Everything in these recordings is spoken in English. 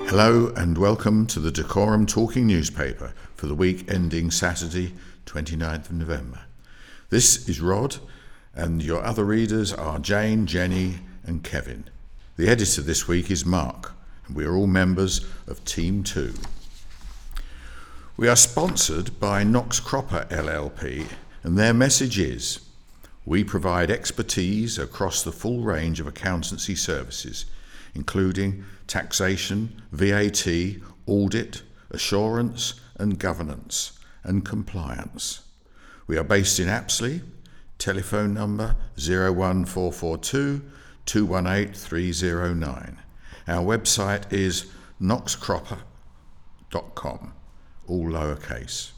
Hello and welcome to the Dacorum Talking Newspaper for the week ending Saturday, 29th of November. This is Rod, and your other readers are Jane, Jenny and Kevin. The editor this week is Mark, and we are all members of Team 2. We are sponsored by Knox Cropper LLP, and their message is: we provide expertise across the full range of accountancy services, including taxation, VAT, audit, assurance and governance and compliance. We are based in Apsley, telephone number 01442 218 309. Our website is knoxcropper.com, all lowercase.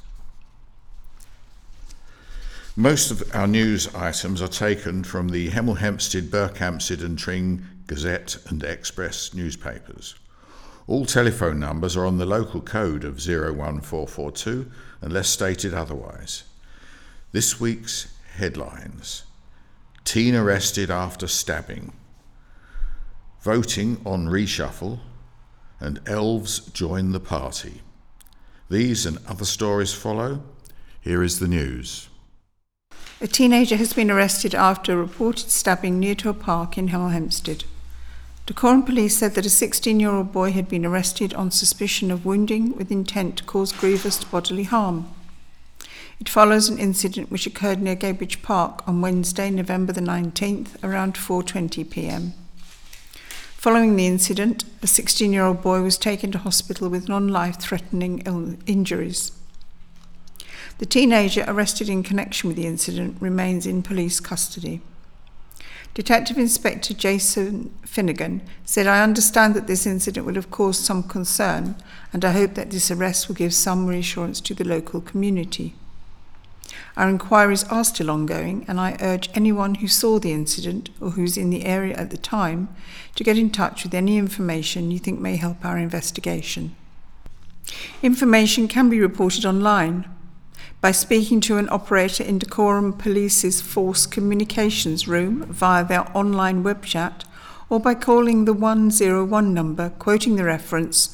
Most of our news items are taken from the Hemel Hempstead, Berkhamsted and Tring Gazette and Express newspapers. All telephone numbers are on the local code of 01442 unless stated otherwise. This week's headlines: teen arrested after stabbing, voting on reshuffle, and elves join the party. These and other stories follow. Here is the news. A teenager has been arrested after a reported stabbing near to a park in Hemel Hempstead. Dacorum police said that a 16-year-old boy had been arrested on suspicion of wounding with intent to cause grievous bodily harm. It follows an incident which occurred near Gadebridge Park on Wednesday, November the 19th, around 4:20 p.m. Following the incident, a 16-year-old boy was taken to hospital with non-life-threatening injuries. The teenager arrested in connection with the incident remains in police custody. Detective Inspector Jason Finnegan said, "I understand that this incident would have caused some concern, and I hope that this arrest will give some reassurance to the local community. Our inquiries are still ongoing, and I urge anyone who saw the incident or who's in the area at the time to get in touch with any information you think may help our investigation." Information can be reported online by speaking to an operator in Dacorum Police's Force Communications Room via their online web chat, or by calling the 101 number, quoting the reference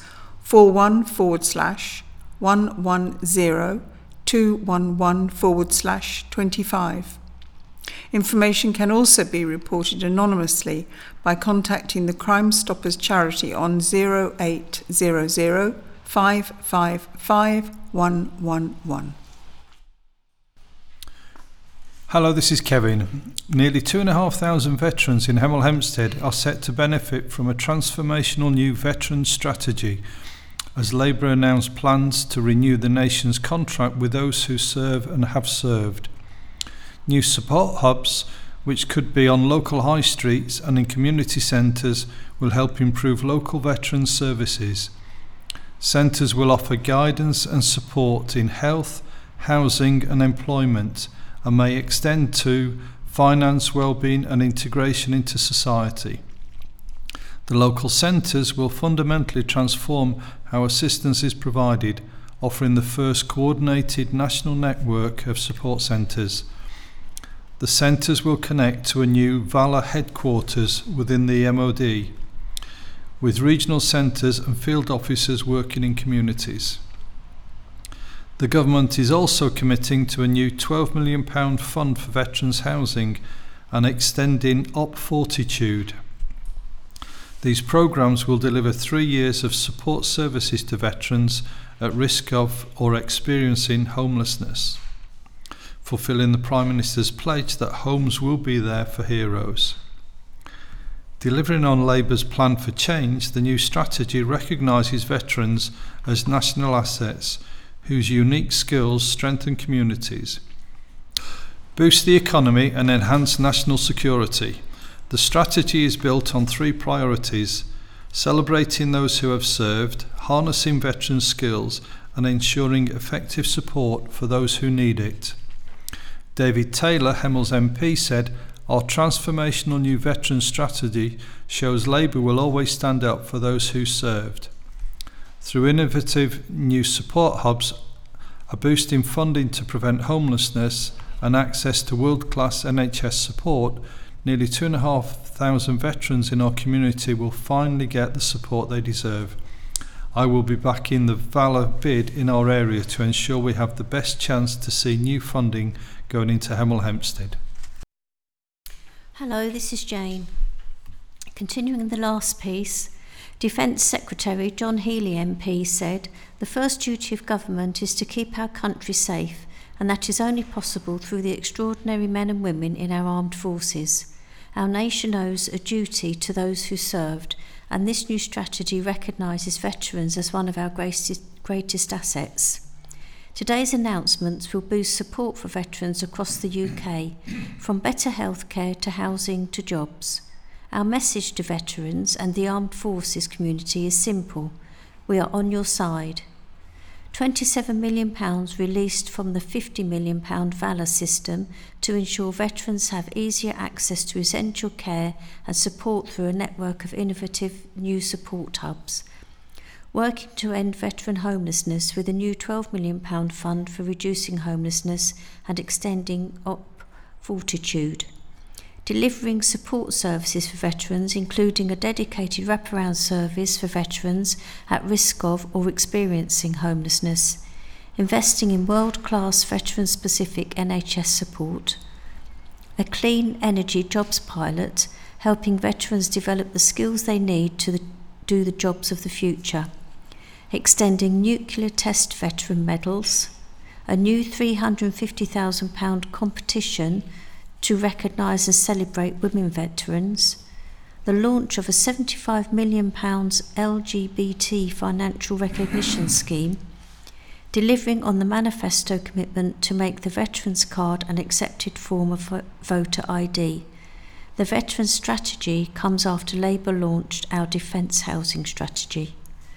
41/110-211/25. Information can also be reported anonymously by contacting the Crime Stoppers charity on 0800 555 111. Hello, this is Kevin. Nearly 2,500 veterans in Hemel Hempstead are set to benefit from a transformational new veterans strategy as Labour announced plans to renew the nation's contract with those who serve and have served. New support hubs, which could be on local high streets and in community centres, will help improve local veterans services. Centres will offer guidance and support in health, housing and employment, and may extend to finance, well-being and integration into society. The local centres will fundamentally transform how assistance is provided, offering the first coordinated national network of support centres. The centres will connect to a new VALA headquarters within the MOD, with regional centres and field officers working in communities. The government is also committing to a new £12 million fund for veterans housing and extending Op Fortitude. These programmes will deliver 3 years of support services to veterans at risk of or experiencing homelessness, fulfilling the Prime Minister's pledge that homes will be there for heroes. Delivering on Labour's plan for change, the new strategy recognises veterans as national assets whose unique skills strengthen communities, boost the economy and enhance national security. The strategy is built on 3 priorities: celebrating those who have served, harnessing veteran skills and ensuring effective support for those who need it. David Taylor, Hemel's MP, said, "Our transformational new veteran strategy shows Labour will always stand up for those who served. Through innovative new support hubs, a boost in funding to prevent homelessness and access to world-class NHS support, nearly 2,500 veterans in our community will finally get the support they deserve. I will be backing the Valor bid in our area to ensure we have the best chance to see new funding going into Hemel Hempstead. Hello, this is Jane. Continuing the last piece, Defence Secretary John Healey MP said, "The first duty of government is to keep our country safe, and that is only possible through the extraordinary men and women in our armed forces. Our nation owes a duty to those who served, and this new strategy recognises veterans as one of our greatest assets. Today's announcements will boost support for veterans across the UK, from better healthcare to housing to jobs. Our message to veterans and the armed forces community is simple. We are on your side. £27 million released from the £50 million Valor system to ensure veterans have easier access to essential care and support through a network of innovative new support hubs. Working to end veteran homelessness with a new £12 million fund for reducing homelessness and extending Op Fortitude. Delivering support services for veterans, including a dedicated wraparound service for veterans at risk of or experiencing homelessness. Investing in world-class veteran-specific NHS support. A clean energy jobs pilot, helping veterans develop the skills they need to do the jobs of the future. Extending nuclear test veteran medals. A new £350,000 competition to recognise and celebrate women veterans, the launch of a £75 million LGBT financial recognition scheme, delivering on the manifesto commitment to make the Veterans Card an accepted form of voter ID. The Veterans Strategy comes after Labour launched our Defence Housing Strategy.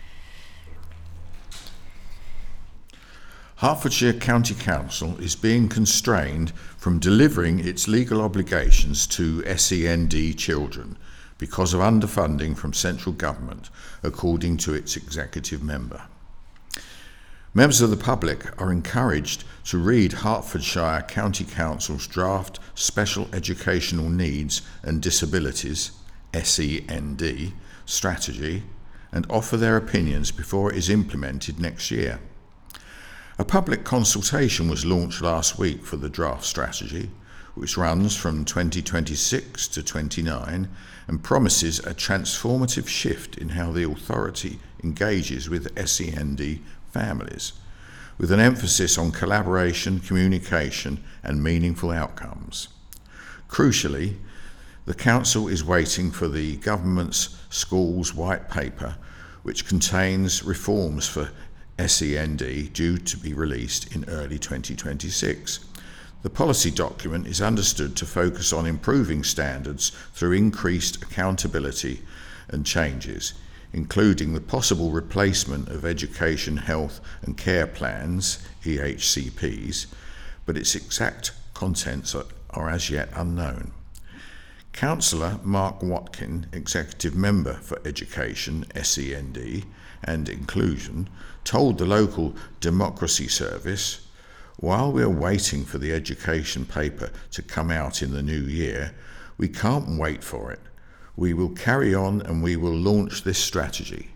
Hertfordshire County Council is being constrained from delivering its legal obligations to SEND children because of underfunding from central government, according to its executive member. Members of the public are encouraged to read Hertfordshire County Council's draft Special Educational Needs and Disabilities SEND strategy and offer their opinions before it is implemented next year. A public consultation was launched last week for the draft strategy, which runs from 2026 to 29 and promises a transformative shift in how the authority engages with SEND families, with an emphasis on collaboration, communication and meaningful outcomes. Crucially, the Council is waiting for the Government's Schools White Paper, which contains reforms for SEND due to be released in early 2026. The policy document is understood to focus on improving standards through increased accountability and changes, including the possible replacement of Education, Health and Care Plans, EHCPs, but its exact contents are as yet unknown. Councillor Mark Watkin, Executive Member for Education, SEND and Inclusion, told the local Democracy Service, "While we're waiting for the education paper to come out in the new year, we can't wait for it. We will carry on and we will launch this strategy."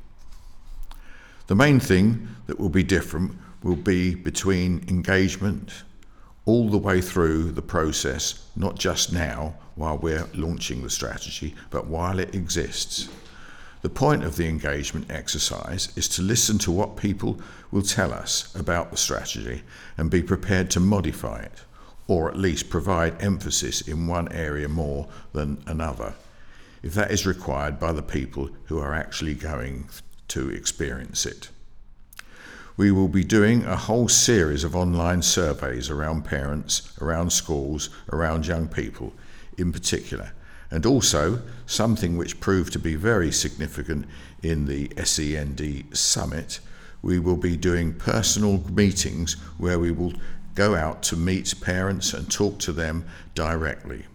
The main thing that will be different will be between engagement all the way through the process, not just now while we're launching the strategy, but while it exists. The point of the engagement exercise is to listen to what people will tell us about the strategy and be prepared to modify it, or at least provide emphasis in one area more than another, if that is required by the people who are actually going to experience it. We will be doing a whole series of online surveys around parents, around schools, around young people in particular, and also something which proved to be very significant in the SEND Summit, we will be doing personal meetings where we will go out to meet parents and talk to them directly.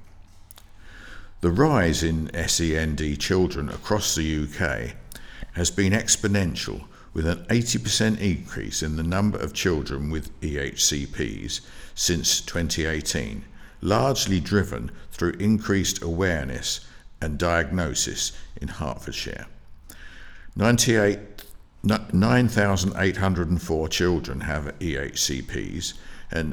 The rise in SEND children across the UK has been exponential, with an 80% increase in the number of children with EHCPs since 2018, largely driven through increased awareness and diagnosis in Hertfordshire. 98 9,804 children have EHCPs and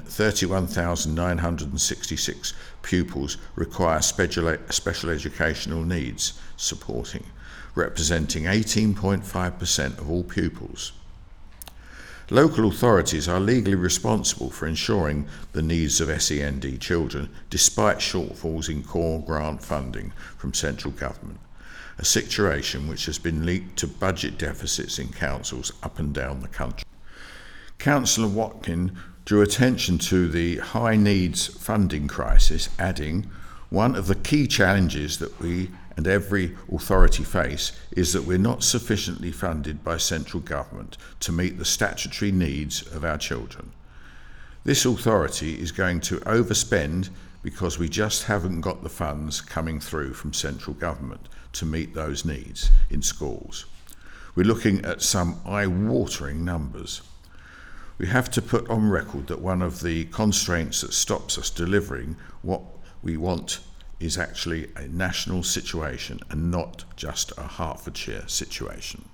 31,966 pupils require special educational needs supporting, representing 18.5% of all pupils. Local authorities are legally responsible for ensuring the needs of SEND children despite shortfalls in core grant funding from central government, a situation which has been linked to budget deficits in councils up and down the country. Councillor Watkin drew attention to the high needs funding crisis, adding, "One of the key challenges that we and every authority face is that we're not sufficiently funded by central government to meet the statutory needs of our children. This authority is going to overspend because we just haven't got the funds coming through from central government to meet those needs in schools. We're looking at some eye-watering numbers. We have to put on record that one of the constraints that stops us delivering what we want is actually a national situation and not just a Hertfordshire situation."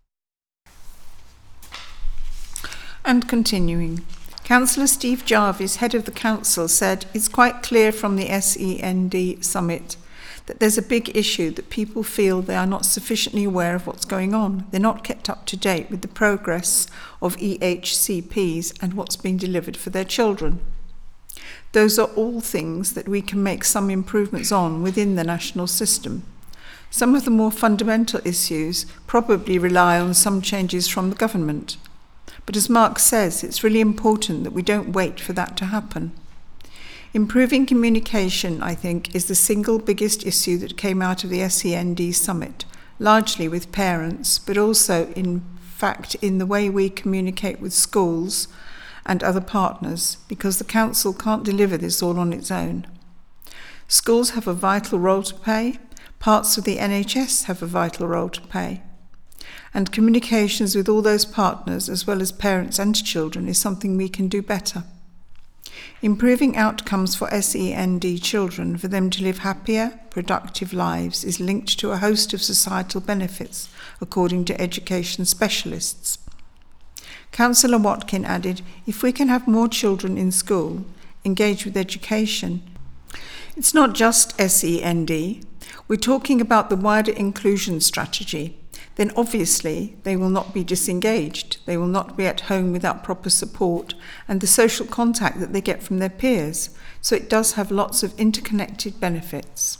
And continuing, Councillor Steve Jarvis, head of the council, said it's quite clear from the SEND summit that there's a big issue that people feel they are not sufficiently aware of what's going on. They're not kept up to date with the progress of EHCPs and what's being delivered for their children. Those are all things that we can make some improvements on within the national system. Some of the more fundamental issues probably rely on some changes from the government. But as Mark says, it's really important that we don't wait for that to happen. Improving communication, I think, is the single biggest issue that came out of the SEND summit, largely with parents, but also, in fact, in the way we communicate with schools and other partners, because the council can't deliver this all on its own. Schools have a vital role to play, parts of the NHS have a vital role to play, and communications with all those partners, as well as parents and children, is something we can do better. Improving outcomes for SEND children, for them to live happier, productive lives, is linked to a host of societal benefits, according to education specialists. Councillor Watkin added, if we can have more children in school, engaged with education, it's not just SEND, we're talking about the wider inclusion strategy, then obviously they will not be disengaged, they will not be at home without proper support and the social contact that they get from their peers. So it does have lots of interconnected benefits.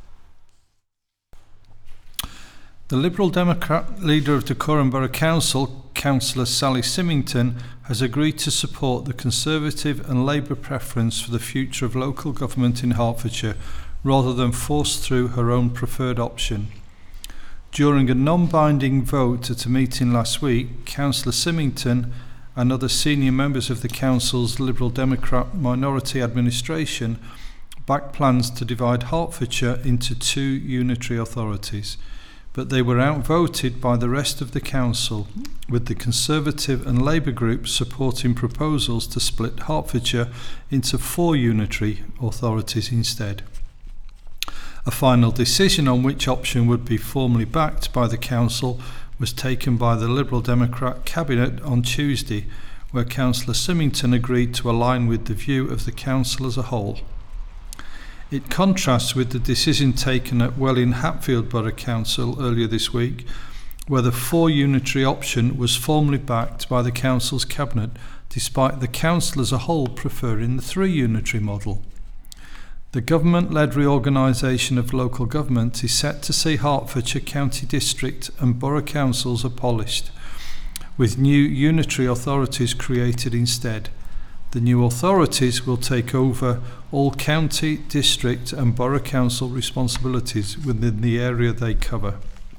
The Liberal Democrat leader of Dacorum Borough Council, Councillor Sally Symington, has agreed to support the Conservative and Labour preference for the future of local government in Hertfordshire rather than force through her own preferred option. During a non-binding vote at a meeting last week, Councillor Symington and other senior members of the Council's Liberal Democrat minority administration backed plans to divide Hertfordshire into two unitary authorities, but they were outvoted by the rest of the Council, with the Conservative and Labour groups supporting proposals to split Hertfordshire into four unitary authorities instead. A final decision on which option would be formally backed by the Council was taken by the Liberal Democrat Cabinet on Tuesday, where Councillor Symington agreed to align with the view of the Council as a whole. It contrasts with the decision taken at Welwyn Hatfield Borough Council earlier this week, where the four unitary option was formally backed by the Council's Cabinet, despite the Council as a whole preferring the three unitary model. The government-led reorganisation of local government is set to see Hertfordshire County District and Borough Councils abolished, with new unitary authorities created instead. The new authorities will take over all county, district and borough council responsibilities within the area they cover.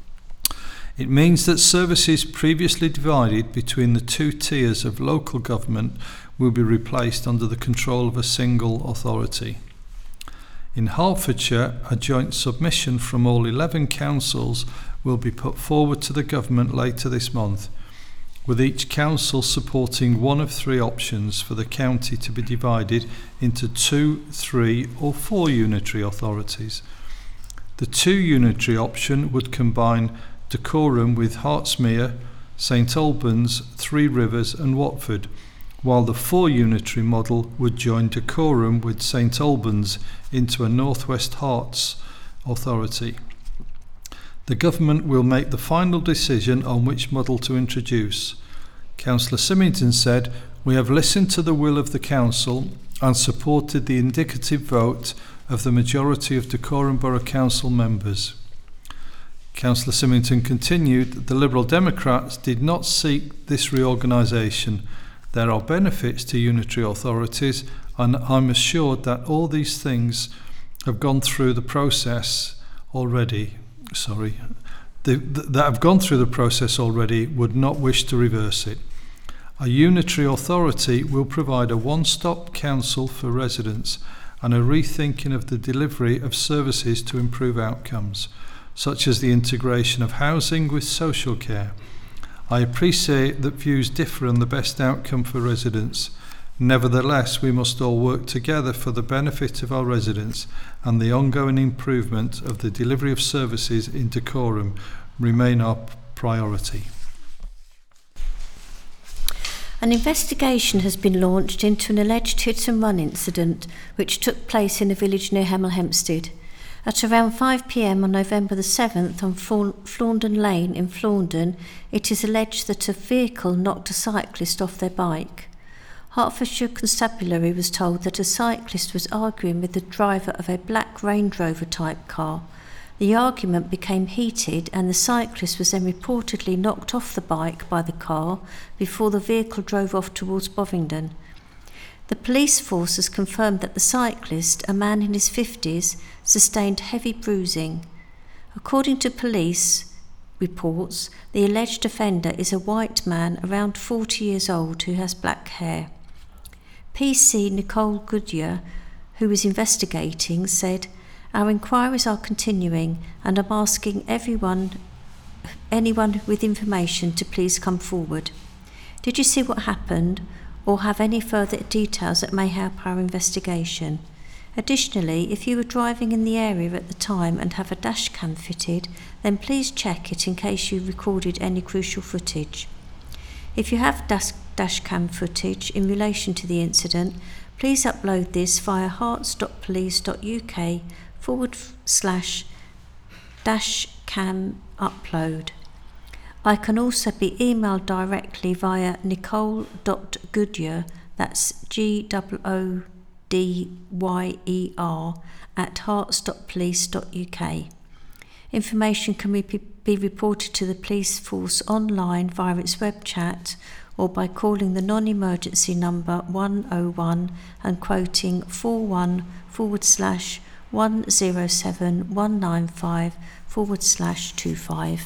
It means that services previously divided between the two tiers of local government will be replaced under the control of a single authority. In Hertfordshire, a joint submission from all 11 councils will be put forward to the government later this month, with each council supporting one of three options for the county to be divided into 2, 3 or 4 unitary authorities. The 2 unitary option would combine Dacorum with Hertsmere, St Albans, Three Rivers and Watford, while the 4 unitary model would join Dacorum with St Albans into a North West Herts authority. The government will make the final decision on which model to introduce. Councillor Symington said, "We have listened to the will of the council and supported the indicative vote of the majority of Dacorum Borough Council members." Councillor Symington continued that the Liberal Democrats did not seek this reorganisation. There are benefits to unitary authorities, and I'm assured that all these things have gone through the process already. That have gone through the process already would not wish to reverse it. A unitary authority will provide a one-stop council for residents and a rethinking of the delivery of services to improve outcomes, such as the integration of housing with social care. I appreciate that views differ on the best outcome for residents. Nevertheless, we must all work together for the benefit of our residents, and the ongoing improvement of the delivery of services in Dacorum remain our priority. An investigation has been launched into an alleged hit-and-run incident which took place in a village near Hemel Hempstead. At around 5 p.m. on November the 7th on Flaundon Lane in Flaundon, it is alleged that a vehicle knocked a cyclist off their bike. Hertfordshire Constabulary was told that a cyclist was arguing with the driver of a black Range Rover type car. The argument became heated and the cyclist was then reportedly knocked off the bike by the car before the vehicle drove off towards Bovingdon. The police force has confirmed that the cyclist, a man in his 50s, sustained heavy bruising. According to police reports, the alleged offender is a white man around 40 years old who has black hair. PC Nicole Goodyear, who is investigating, said, "Our inquiries are continuing and I'm asking anyone with information to please come forward. Did you see what happened or have any further details that may help our investigation? Additionally, if you were driving in the area at the time and have a dash cam fitted, then please check it in case you recorded any crucial footage. If you have dash cam footage in relation to the incident, please upload this via herts.police.uk/dash-cam upload. I can also be emailed directly via nicole.goodyear, that's GOODYER, @herts.police.uk. Information can be reported to the police force online via its web chat or by calling the non-emergency number 101 and quoting 41/107-195/25.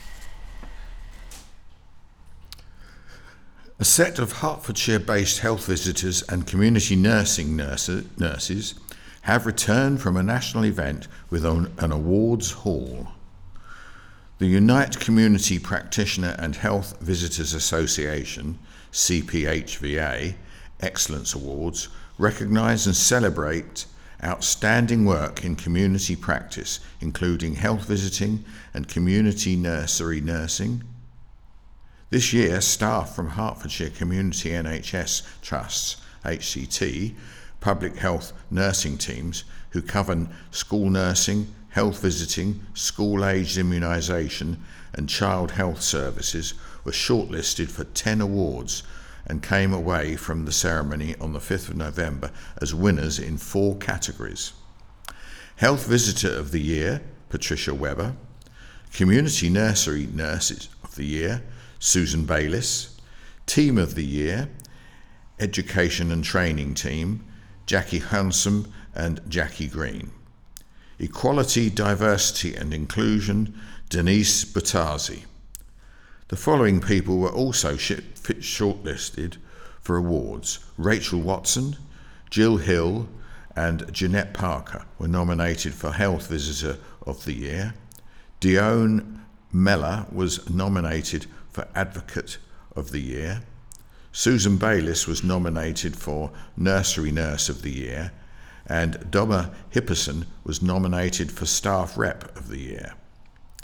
A set of Hertfordshire-based health visitors and community nurses have returned from a national event with an awards haul. The Unite Community Practitioner and Health Visitors Association, CPHVA, Excellence Awards recognise and celebrate outstanding work in community practice, including health visiting and community nursery nursing. This year, staff from Hertfordshire Community NHS Trusts, HCT, public health nursing teams who cover school nursing, health visiting, school-aged immunisation and child health services were shortlisted for 10 awards and came away from the ceremony on the 5th of November as winners in 4 categories. Health Visitor of the Year, Patricia Webber. Community Nursery Nurses of the Year, Susan Bayliss. Team of the Year, Education and Training Team, Jackie Hansom and Jackie Green. Equality, Diversity and Inclusion, Denise Battazi. The following people were also shortlisted for awards. Rachel Watson, Jill Hill and Jeanette Parker were nominated for Health Visitor of the Year. Dione Mellor was nominated for Advocate of the Year. Susan Bayliss was nominated for Nursery Nurse of the Year, and Doma Hipperson was nominated for Staff Rep of the Year.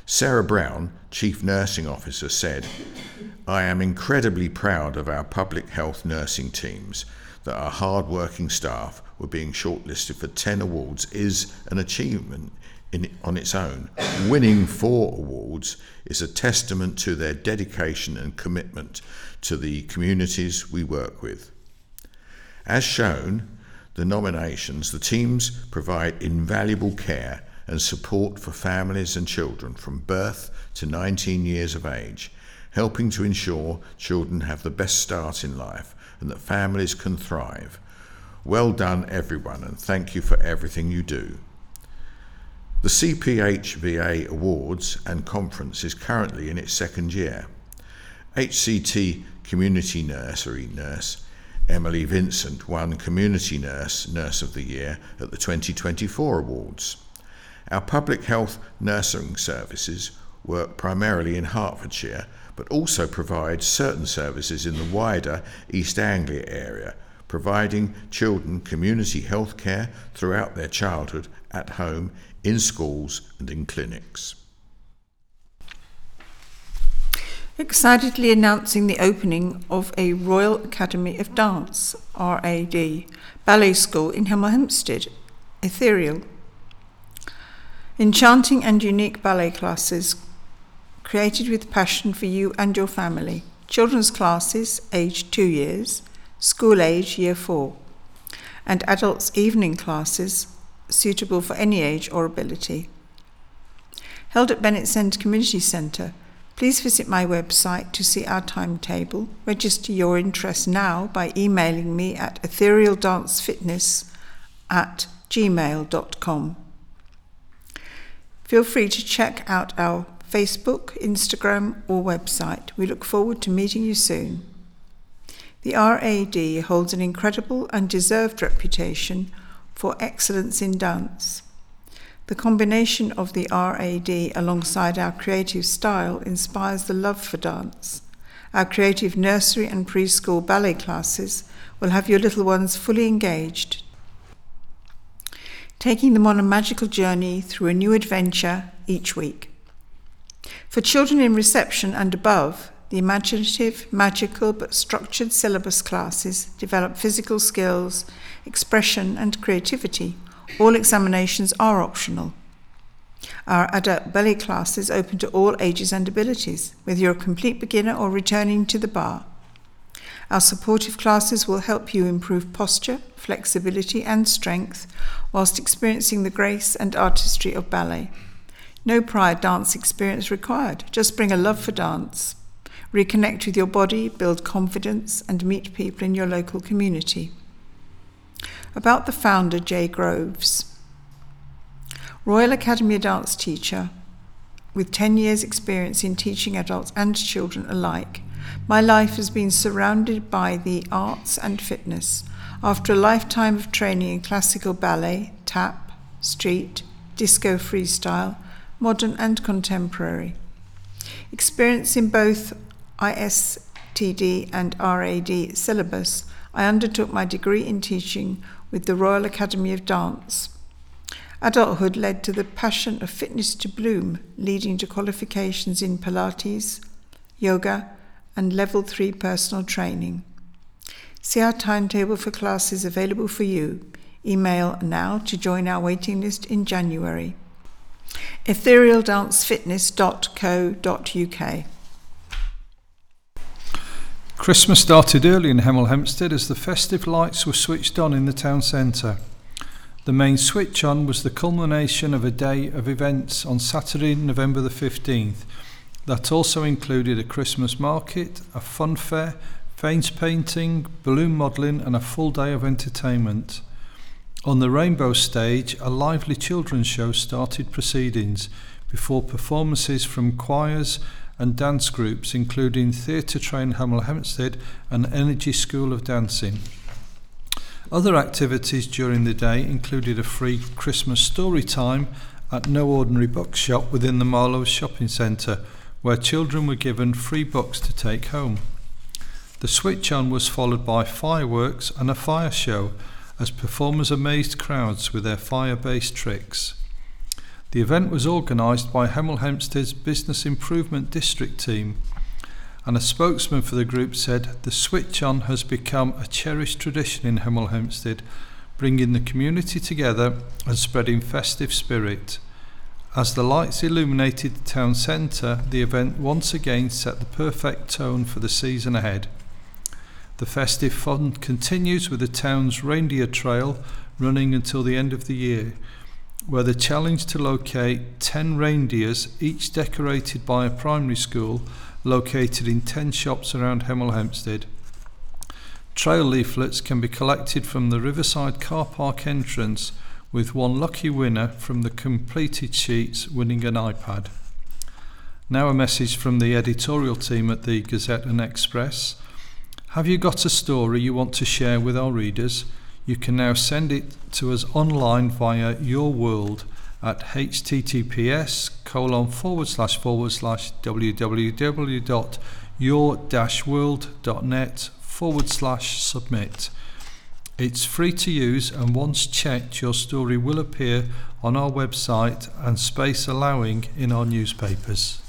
Sarah Brown, Chief Nursing Officer, said, "I am incredibly proud of our public health nursing teams. That our hard-working staff were being shortlisted for 10 awards is an achievement on its own. Winning 4 awards is a testament to their dedication and commitment to the communities we work with." As shown, the nominations, the teams provide invaluable care and support for families and children from birth to 19 years of age, helping to ensure children have the best start in life and that families can thrive. Well done, everyone, and thank you for everything you do. The CPHVA Awards and Conference is currently in its 2nd year. HCT Community Nursery Nurse Emily Vincent won Community Nurse of the Year at the 2024 Awards. Our public health nursing services work primarily in Hertfordshire, but also provide certain services in the wider East Anglia area, providing children community health care throughout their childhood, at home, in schools and in clinics. Excitedly announcing the opening of a Royal Academy of Dance, RAD, ballet school in Hemel Hempstead, Ethereal. Enchanting and unique ballet classes created with passion for you and your family. Children's classes aged 2 years, school age year 4, and adults evening classes suitable for any age or ability. Held at Bennetts End Community Centre. Please visit my website to see our timetable. Register your interest now by emailing me at etherealdancefitness@gmail.com. Feel free to check out our Facebook, Instagram or website. We look forward to meeting you soon. The RAD holds an incredible and deserved reputation for excellence in dance. The combination of the RAD alongside our creative style inspires the love for dance. Our creative nursery and preschool ballet classes will have your little ones fully engaged, taking them on a magical journey through a new adventure each week. For children in reception and above, the imaginative, magical but structured syllabus classes develop physical skills, expression and creativity. All examinations are optional. Our adult ballet class is open to all ages and abilities, whether you're a complete beginner or returning to the bar. Our supportive classes will help you improve posture, flexibility and strength whilst experiencing the grace and artistry of ballet. No prior dance experience required, just bring a love for dance. Reconnect with your body, build confidence and meet people in your local community. About the founder, Jay Groves. Royal Academy of Dance teacher with 10 years experience in teaching adults and children alike. My life has been surrounded by the arts and fitness. After a lifetime of training in classical ballet, tap, street, disco freestyle, modern and contemporary. Experience in both ISTD and RAD syllabus, I undertook my degree in teaching with the Royal Academy of Dance. Adulthood led to the passion of fitness to bloom, leading to qualifications in Pilates, yoga, and Level 3 personal training. See our timetable for classes available for you. Email now to join our waiting list in January. etherealdancefitness.co.uk. Christmas started early in Hemel Hempstead as the festive lights were switched on in the town centre. The main switch on was the culmination of a day of events on Saturday, November the 15th. That also included a Christmas market, a fun fair, face painting, balloon modelling and a full day of entertainment. On the Rainbow stage, a lively children's show started proceedings before performances from choirs and dance groups including Theatre Train Hemel Hempstead and Energy School of Dancing. Other activities during the day included a free Christmas story time at No Ordinary Bookshop within the Marlowe Shopping Centre, where children were given free books to take home. The switch on was followed by fireworks and a fire show as performers amazed crowds with their fire-based tricks. The event was organised by Hemel Hempstead's Business Improvement District team, and a spokesman for the group said the switch on has become a cherished tradition in Hemel Hempstead, bringing the community together and spreading festive spirit. As the lights illuminated the town centre, the event once again set the perfect tone for the season ahead. The festive fun continues with the town's reindeer trail running until the end of the year, where the challenge to locate 10 reindeers, each decorated by a primary school, located in 10 shops around Hemel Hempstead. Trail leaflets can be collected from the Riverside car park entrance, with one lucky winner from the completed sheets winning an iPad. Now a message from the editorial team at the Gazette and Express. Have you got a story you want to share with our readers? You can now send it to us online via Your World at https://www.your-world.net/submit. It's free to use, and once checked, your story will appear on our website and, space allowing, in our newspapers.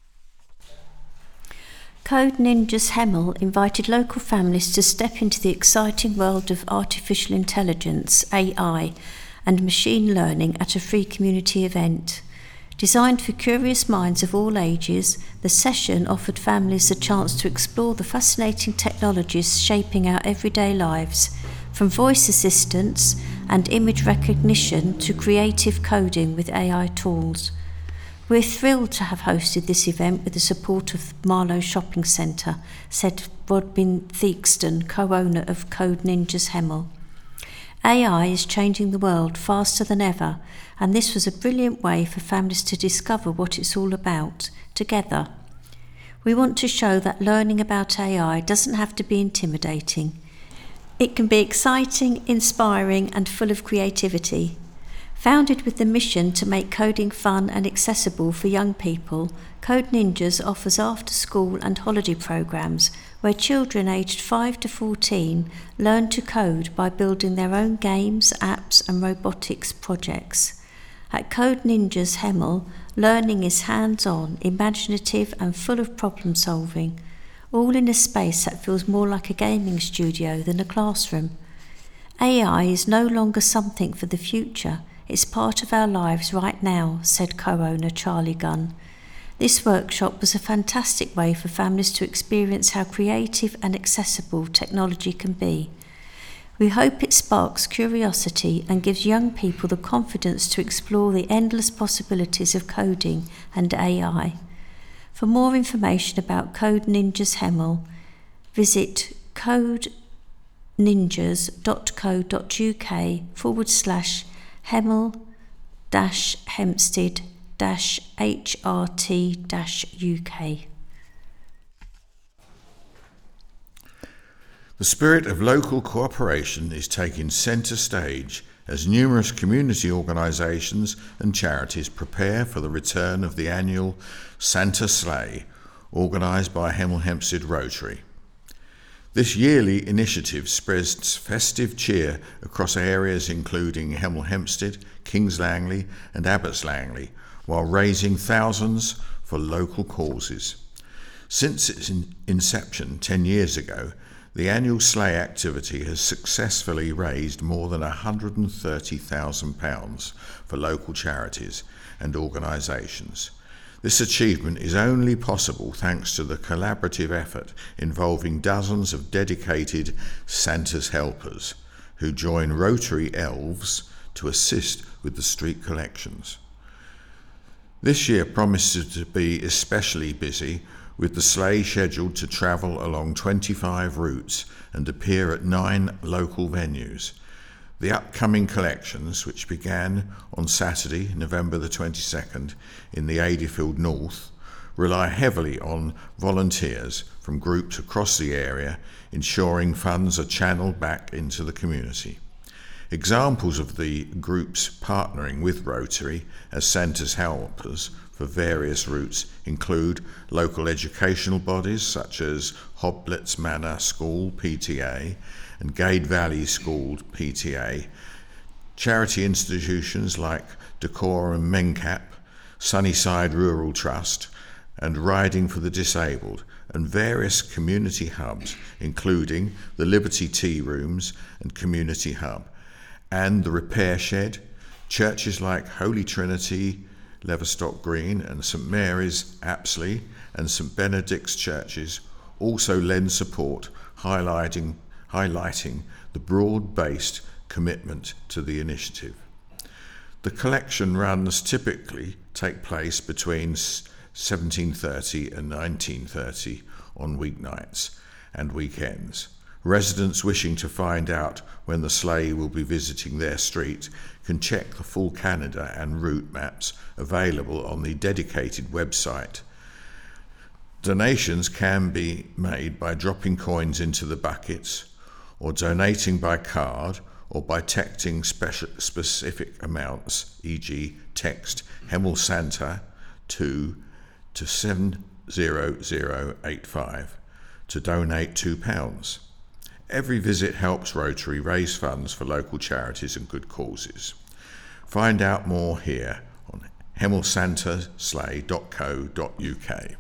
Code Ninjas Hemel invited local families to step into the exciting world of artificial intelligence, AI, and machine learning at a free community event. Designed for curious minds of all ages, the session offered families a chance to explore the fascinating technologies shaping our everyday lives, from voice assistance and image recognition to creative coding with AI tools. We're thrilled to have hosted this event with the support of Marlow Shopping Centre, said Rodbin Theakston, co-owner of Code Ninjas Hemel. AI is changing the world faster than ever, and this was a brilliant way for families to discover what it's all about, together. We want to show that learning about AI doesn't have to be intimidating. It can be exciting, inspiring, and full of creativity. Founded with the mission to make coding fun and accessible for young people, Code Ninjas offers after-school and holiday programs where children aged 5 to 14 learn to code by building their own games, apps, and robotics projects. At Code Ninjas Hemel, learning is hands-on, imaginative, and full of problem-solving, all in a space that feels more like a gaming studio than a classroom. AI is no longer something for the future. It's part of our lives right now, said co-owner Charlie Gunn. This workshop was a fantastic way for families to experience how creative and accessible technology can be. We hope it sparks curiosity and gives young people the confidence to explore the endless possibilities of coding and AI. For more information about Code Ninjas Hemel, visit codninjas.co.uk/Hemel-Hempstead-HRT-UK. The spirit of local cooperation is taking centre stage as numerous community organisations and charities prepare for the return of the annual Santa Sleigh, organised by Hemel Hempstead Rotary. This yearly initiative spreads festive cheer across areas including Hemel Hempstead, Kings Langley and Abbots Langley, while raising thousands for local causes. Since its inception 10 years ago, the annual sleigh activity has successfully raised more than £130,000 for local charities and organisations. This achievement is only possible thanks to the collaborative effort involving dozens of dedicated Santa's helpers who join Rotary elves to assist with the street collections. This year promises to be especially busy, with the sleigh scheduled to travel along 25 routes and appear at 9 local venues. The upcoming collections, which began on Saturday, November the 22nd, in the Adeyfield North, rely heavily on volunteers from groups across the area, ensuring funds are channeled back into the community. Examples of the groups partnering with Rotary as Santa's helpers for various routes include local educational bodies such as Hoblitz Manor School PTA and Gade Valley School PTA, Charity institutions like Decorum Mencap, Sunnyside Rural Trust, and Riding for the Disabled, and various community hubs, including the Liberty Tea Rooms and Community Hub, and the Repair Shed. Churches like Holy Trinity, Leverstock Green, and St Mary's, Apsley, and St Benedict's churches also lend support, highlighting the broad-based commitment to the initiative. The collection runs typically take place between 17:30 and 19:30 on weeknights and weekends. Residents wishing to find out when the sleigh will be visiting their street can check the full calendar and route maps available on the dedicated website. Donations can be made by dropping coins into the buckets, or donating by card, or by texting specific amounts, e.g. text Hemel Santa to 70085 to donate £2. Every visit helps Rotary raise funds for local charities and good causes. Find out more here on hemelsantasleigh.co.uk.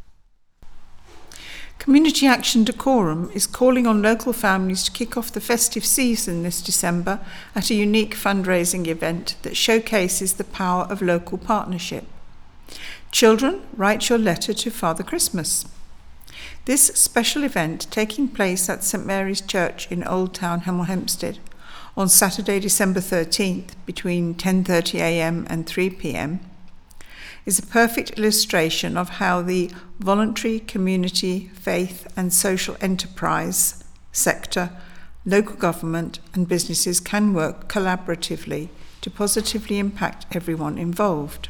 Community Action Decorum is calling on local families to kick off the festive season this December at a unique fundraising event that showcases the power of local partnership. Children, write your letter to Father Christmas. This special event, taking place at St Mary's Church in Old Town, Hemel Hempstead, on Saturday, December 13th, between 10:30am and 3pm, is a perfect illustration of how the voluntary, community, faith and social enterprise sector, local government and businesses can work collaboratively to positively impact everyone involved.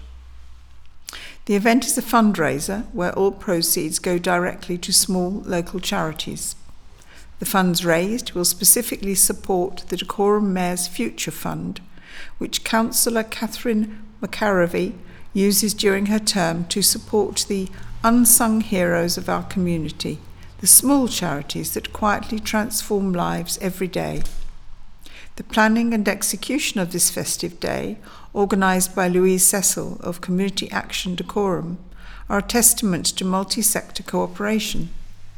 The event is a fundraiser where all proceeds go directly to small local charities. The funds raised will specifically support the Decorum Mayor's Future Fund, which Councillor Catherine McCarravy uses during her term to support the unsung heroes of our community, the small charities that quietly transform lives every day. The planning and execution of this festive day, organised by Louise Cecil of Community Action Decorum, are a testament to multi-sector cooperation.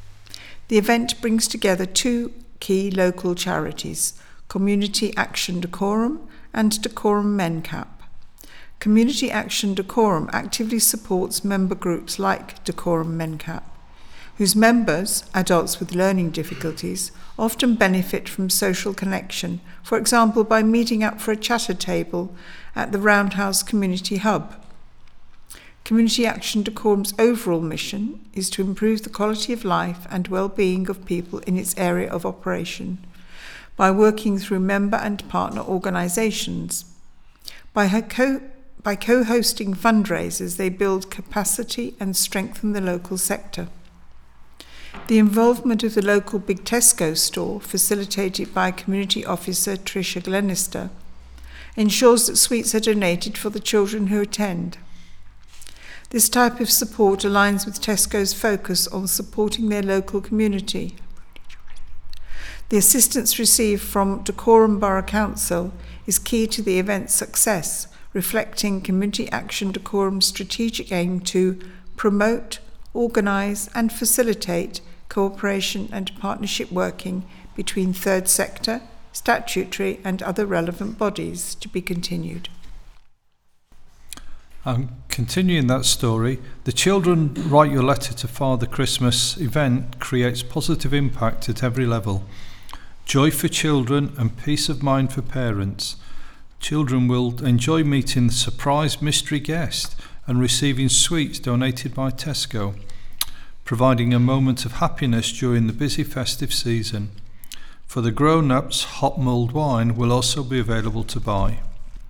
The event brings together two key local charities, Community Action Decorum and Decorum Mencap. Community Action Decorum actively supports member groups like Decorum Mencap, whose members, adults with learning difficulties, often benefit from social connection, for example by meeting up for a chatter table at the Roundhouse Community Hub. Community Action Decorum's overall mission is to improve the quality of life and well-being of people in its area of operation by working through member and partner organisations. By co-hosting fundraisers, they build capacity and strengthen the local sector. The involvement of the local Big Tesco store, facilitated by Community Officer Tricia Glenister, ensures that sweets are donated for the children who attend. This type of support aligns with Tesco's focus on supporting their local community. The assistance received from Decorum Borough Council is key to the event's success, reflecting Community Action Decorum's strategic aim to promote, organise and facilitate cooperation and partnership working between third sector, statutory and other relevant bodies, to be continued. Continuing that story, the Children Write Your Letter to Father Christmas event creates positive impact at every level. Joy for children and peace of mind for parents. Children will enjoy meeting the surprise mystery guest and receiving sweets donated by Tesco, providing a moment of happiness during the busy festive season. For the grown-ups, hot mulled wine will also be available to buy.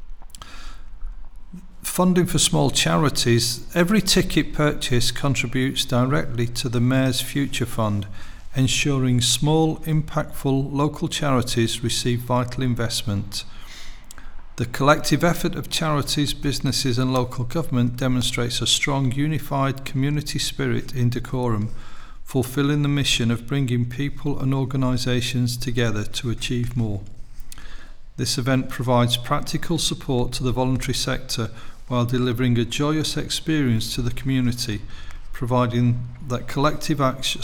Funding for small charities. Every ticket purchase contributes directly to the Mayor's Future Fund, ensuring small, impactful local charities receive vital investment. The collective effort of charities, businesses and local government demonstrates a strong, unified community spirit in Decorum, fulfilling the mission of bringing people and organisations together to achieve more. This event provides practical support to the voluntary sector while delivering a joyous experience to the community, proving that collective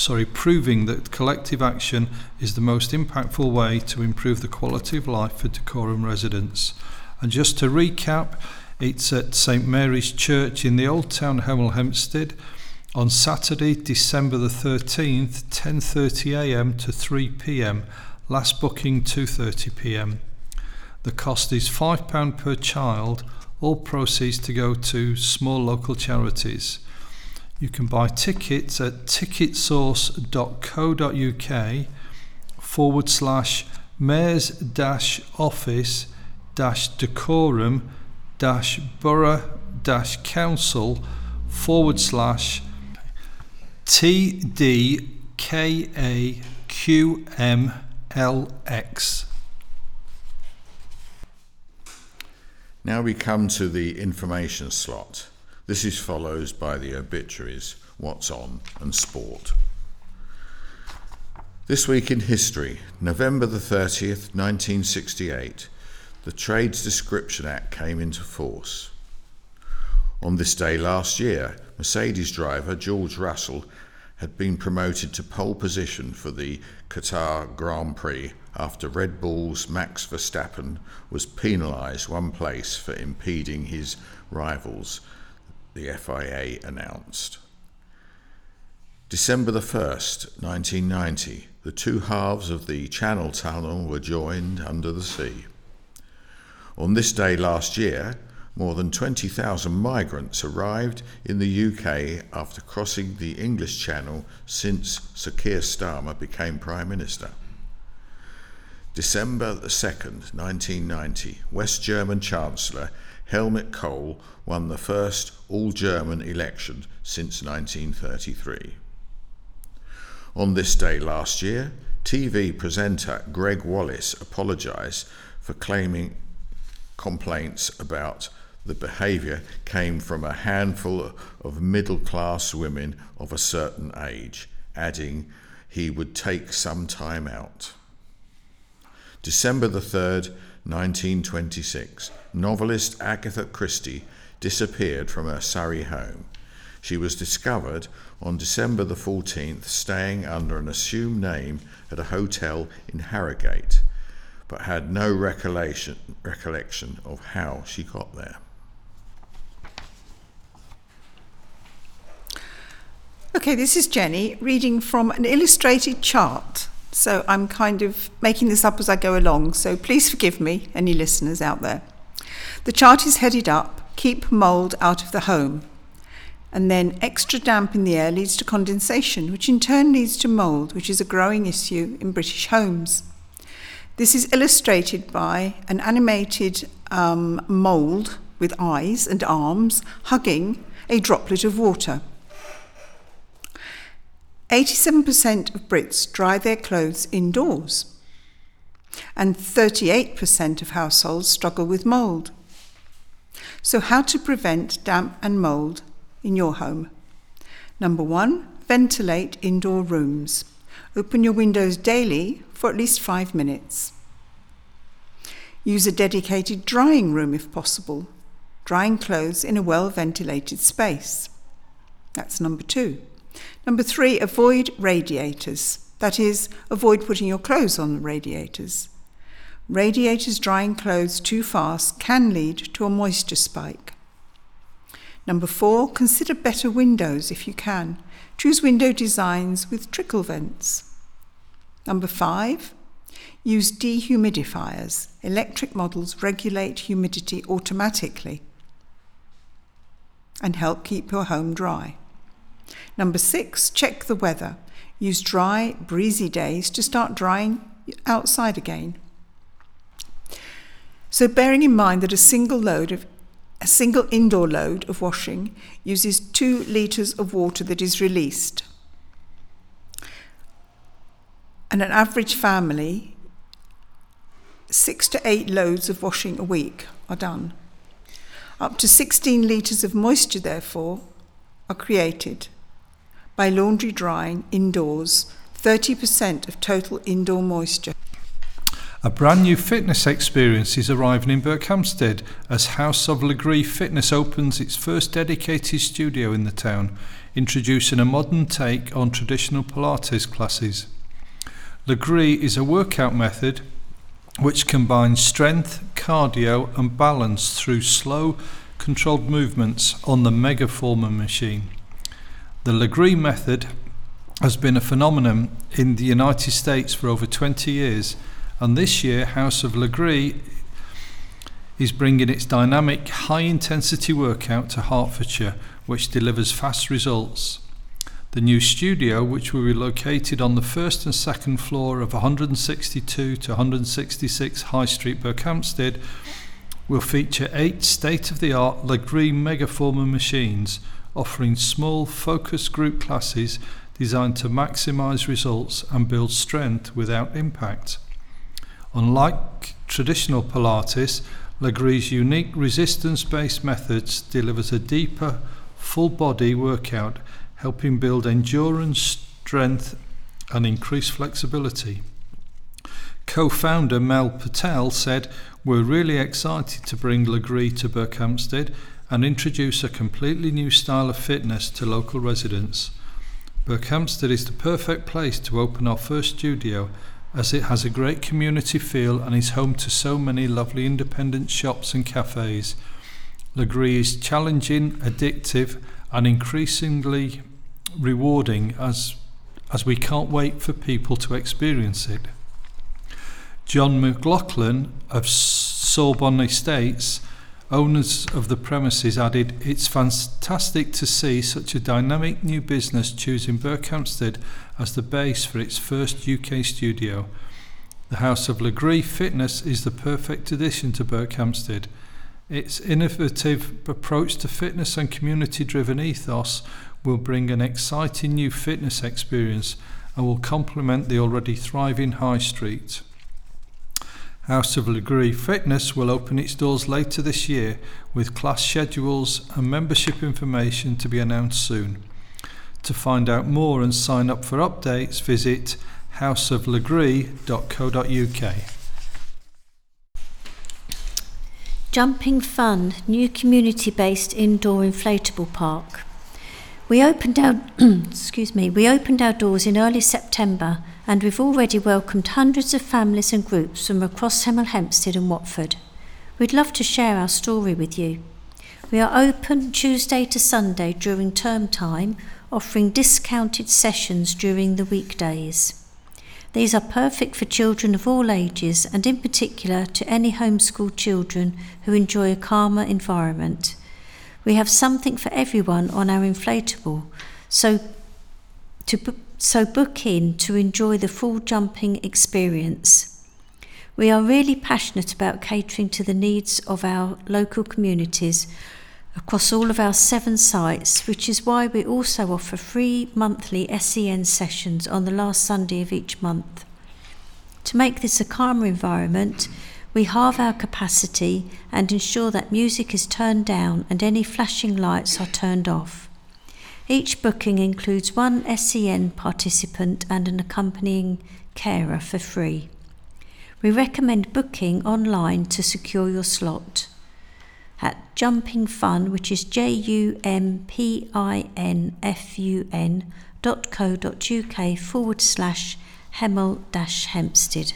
action is the most impactful way to improve the quality of life for Dacorum residents. And just to recap, it's at St Mary's Church in the Old Town, Hemel Hempstead, on Saturday, December the 13th, 10:30am to 3pm, last booking 2:30pm. The cost is £5 per child, all proceeds to go to small local charities. You can buy tickets at tickets.co.uk/mayor's-office-decorum-borough-council/TDKAQMLX. Now we come to the information slot. This is followed by the obituaries, what's on, and sport. This week in history, November the 30th, 1968, the Trades Description Act came into force. On this day last year, Mercedes driver George Russell had been promoted to pole position for the Qatar Grand Prix after Red Bull's Max Verstappen was penalised one place for impeding his rivals, the FIA announced. December the 1st, 1990, the two halves of the Channel Tunnel were joined under the sea. On this day last year, more than 20,000 migrants arrived in the UK after crossing the English Channel since Sir Keir Starmer became Prime Minister. December the 2nd, 1990, West German Chancellor Helmut Kohl won the first all-German election since 1933. On this day last year, TV presenter Greg Wallace apologised for claiming complaints about the behaviour came from a handful of middle-class women of a certain age, adding he would take some time out. December the 3rd, 1926, novelist Agatha Christie disappeared from her Surrey home. She was discovered on December the 14th staying under an assumed name at a hotel in Harrogate, but had no recollection of how she got there. Okay, this is Jenny reading from an illustrated chart. So I'm kind of making this up as I go along, so please forgive me, any listeners out there. The chart is headed up, keep mould out of the home. And then extra damp in the air leads to condensation, which in turn leads to mould, which is a growing issue in British homes. This is illustrated by an animated mould with eyes and arms hugging a droplet of water. 87% of Brits dry their clothes indoors, and 38% of households struggle with mould. So how to prevent damp and mould in your home? Number 1, ventilate indoor rooms. Open your windows daily for at least 5 minutes. Use a dedicated drying room if possible, drying clothes in a well-ventilated space. That's number 2. Number 3, avoid radiators. That is, avoid putting your clothes on the radiators. Radiators drying clothes too fast can lead to a moisture spike. Number 4, consider better windows if you can. Choose window designs with trickle vents. Number 5, use dehumidifiers. Electric models regulate humidity automatically and help keep your home dry. Number 6, check the weather. Use dry, breezy days to start drying outside again. So bearing in mind that a single indoor load of washing uses 2 litres of water that is released. And an average family, 6 to 8 loads of washing a week are done. Up to 16 litres of moisture, therefore, are created by laundry drying indoors, 30% of total indoor moisture. A brand new fitness experience is arriving in Berkhamsted as House of Legree Fitness opens its first dedicated studio in the town, introducing a modern take on traditional Pilates classes. Legree is a workout method which combines strength, cardio and balance through slow, controlled movements on the Megaformer machine. The Legree method has been a phenomenon in the United States for over 20 years, and this year House of Legree is bringing its dynamic high-intensity workout to Hertfordshire, which delivers fast results. The new studio, which will be located on the first and second floor of 162 to 166 High Street, Berkhamsted, will feature 8 state-of-the-art Legree Megaformer machines, offering small, focused group classes designed to maximise results and build strength without impact. Unlike traditional Pilates, Legree's unique resistance-based methods delivers a deeper, full-body workout, helping build endurance, strength and increased flexibility. Co-founder Mel Patel said, "We're really excited to bring Legree to Berkhamsted and introduce a completely new style of fitness to local residents. Berkhamsted is the perfect place to open our first studio, as it has a great community feel and is home to so many lovely independent shops and cafes. Legree is challenging, addictive and increasingly rewarding as we can't wait for people to experience it." John McLaughlin of Sorbonne Estates, owners of the premises, added, "It's fantastic to see such a dynamic new business choosing Berkhamsted as the base for its first UK studio. The House of Legree Fitness is the perfect addition to Berkhamsted. Its innovative approach to fitness and community-driven ethos will bring an exciting new fitness experience and will complement the already thriving High Street." House of Legree Fitness will open its doors later this year, with class schedules and membership information to be announced soon. To find out more and sign up for updates, visit houseoflegree.co.uk. Jumping Fun, new community-based indoor inflatable park. We opened our doors in early September, and we've already welcomed hundreds of families and groups from across Hemel Hempstead and Watford. We'd love to share our story with you. We are open Tuesday to Sunday during term time, offering discounted sessions during the weekdays. These are perfect for children of all ages, and in particular to any homeschooled children who enjoy a calmer environment. We have something for everyone on our inflatable, so book in to enjoy the full jumping experience. We are really passionate about catering to the needs of our local communities across all of our 7 sites, which is why we also offer free monthly SEN sessions on the last Sunday of each month. To make this a calmer environment, we halve our capacity and ensure that music is turned down and any flashing lights are turned off. Each booking includes 1 SEN participant and an accompanying carer for free. We recommend booking online to secure your slot at Jumping Fun, which is jumpingfun.co.uk/Hemel-Hempstead.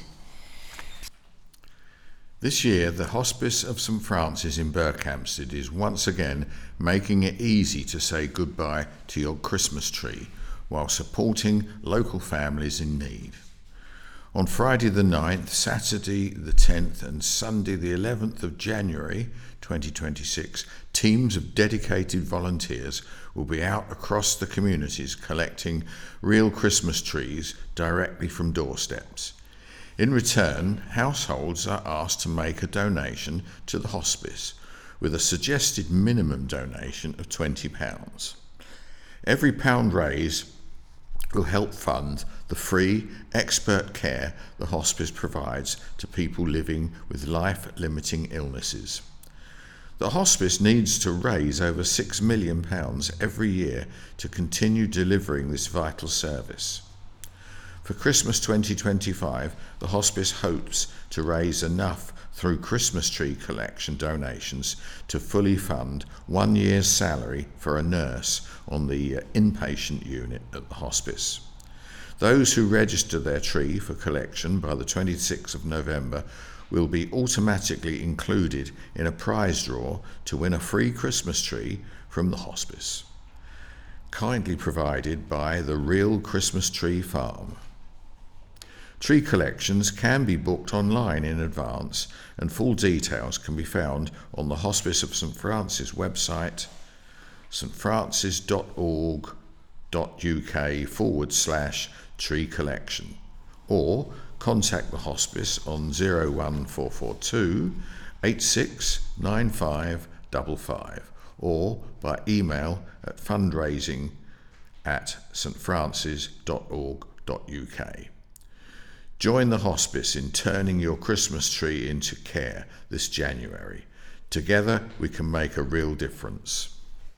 This year, the Hospice of St Francis in Berkhamsted is once again making it easy to say goodbye to your Christmas tree while supporting local families in need. On Friday the 9th, Saturday the 10th and Sunday the 11th of January 2026, teams of dedicated volunteers will be out across the communities collecting real Christmas trees directly from doorsteps. In return, households are asked to make a donation to the hospice, with a suggested minimum donation of £20. Every pound raised will help fund the free expert care the hospice provides to people living with life-limiting illnesses. The hospice needs to raise over £6 million every year to continue delivering this vital service. For Christmas 2025, the hospice hopes to raise enough through Christmas tree collection donations to fully fund 1 year's salary for a nurse on the inpatient unit at the hospice. Those who register their tree for collection by the 26th of November will be automatically included in a prize draw to win a free Christmas tree from the hospice, kindly provided by the Real Christmas Tree Farm. Tree collections can be booked online in advance, and full details can be found on the Hospice of St Francis website, stfrancis.org.uk/tree collection, or contact the hospice on 01442 869555 or by email at fundraising@stfrancis.org.uk. Join the hospice in turning your Christmas tree into care this January. Together we can make a real difference.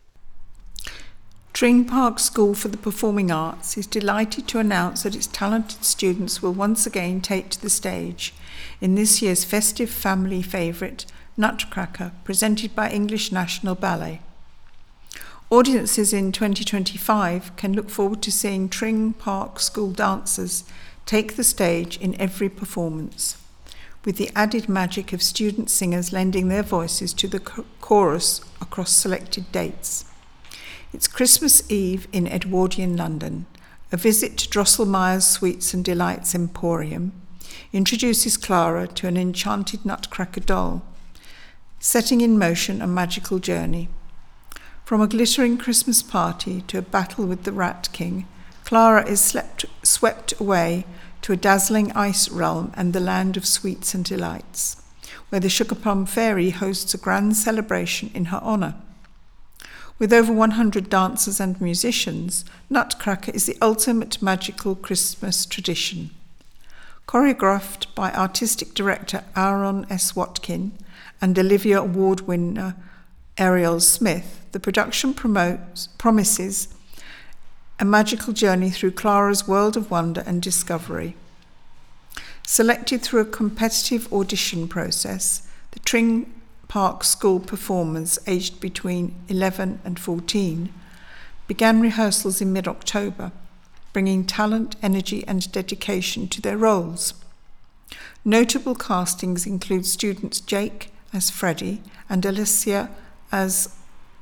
Tring Park School for the Performing Arts is delighted to announce that its talented students will once again take to the stage in this year's festive family favourite, Nutcracker, presented by English National Ballet. Audiences in 2025 can look forward to seeing Tring Park School dancers take the stage in every performance, with the added magic of student singers lending their voices to the chorus across selected dates. It's Christmas Eve in Edwardian London. A visit to Drosselmeyer's Sweets and Delights Emporium introduces Clara to an enchanted Nutcracker doll, setting in motion a magical journey. From a glittering Christmas party to a battle with the Rat King, Clara is swept away to a dazzling ice realm and the land of sweets and delights, where the Sugar Plum Fairy hosts a grand celebration in her honour. With over 100 dancers and musicians, Nutcracker is the ultimate magical Christmas tradition. Choreographed by artistic director Aaron S. Watkin and Olivia Award winner Ariel Smith, the production promises a magical journey through Clara's world of wonder and discovery. Selected through a competitive audition process, the Tring Park School performers aged between 11 and 14 began rehearsals in mid-October, bringing talent, energy and dedication to their roles. Notable castings include students Jake as Freddie and Alessia as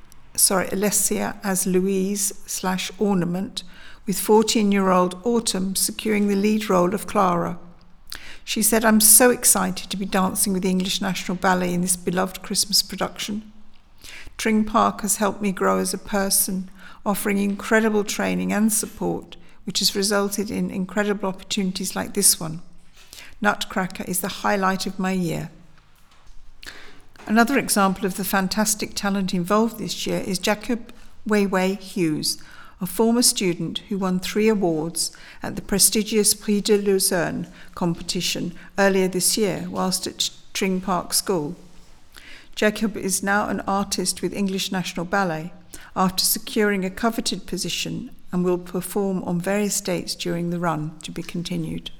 Louise/Ornament, with 14-year-old Autumn securing the lead role of Clara. She said, "I'm so excited to be dancing with the English National Ballet in this beloved Christmas production. Tring Park has helped me grow as a person, offering incredible training and support, which has resulted in incredible opportunities like this one. Nutcracker is the highlight of my year." Another example of the fantastic talent involved this year is Jacob Weiwei Hughes, a former student who won 3 awards at the prestigious Prix de Lausanne competition earlier this year whilst at Tring Park School. Jacob is now an artist with English National Ballet after securing a coveted position and will perform on various dates during the run to be continued.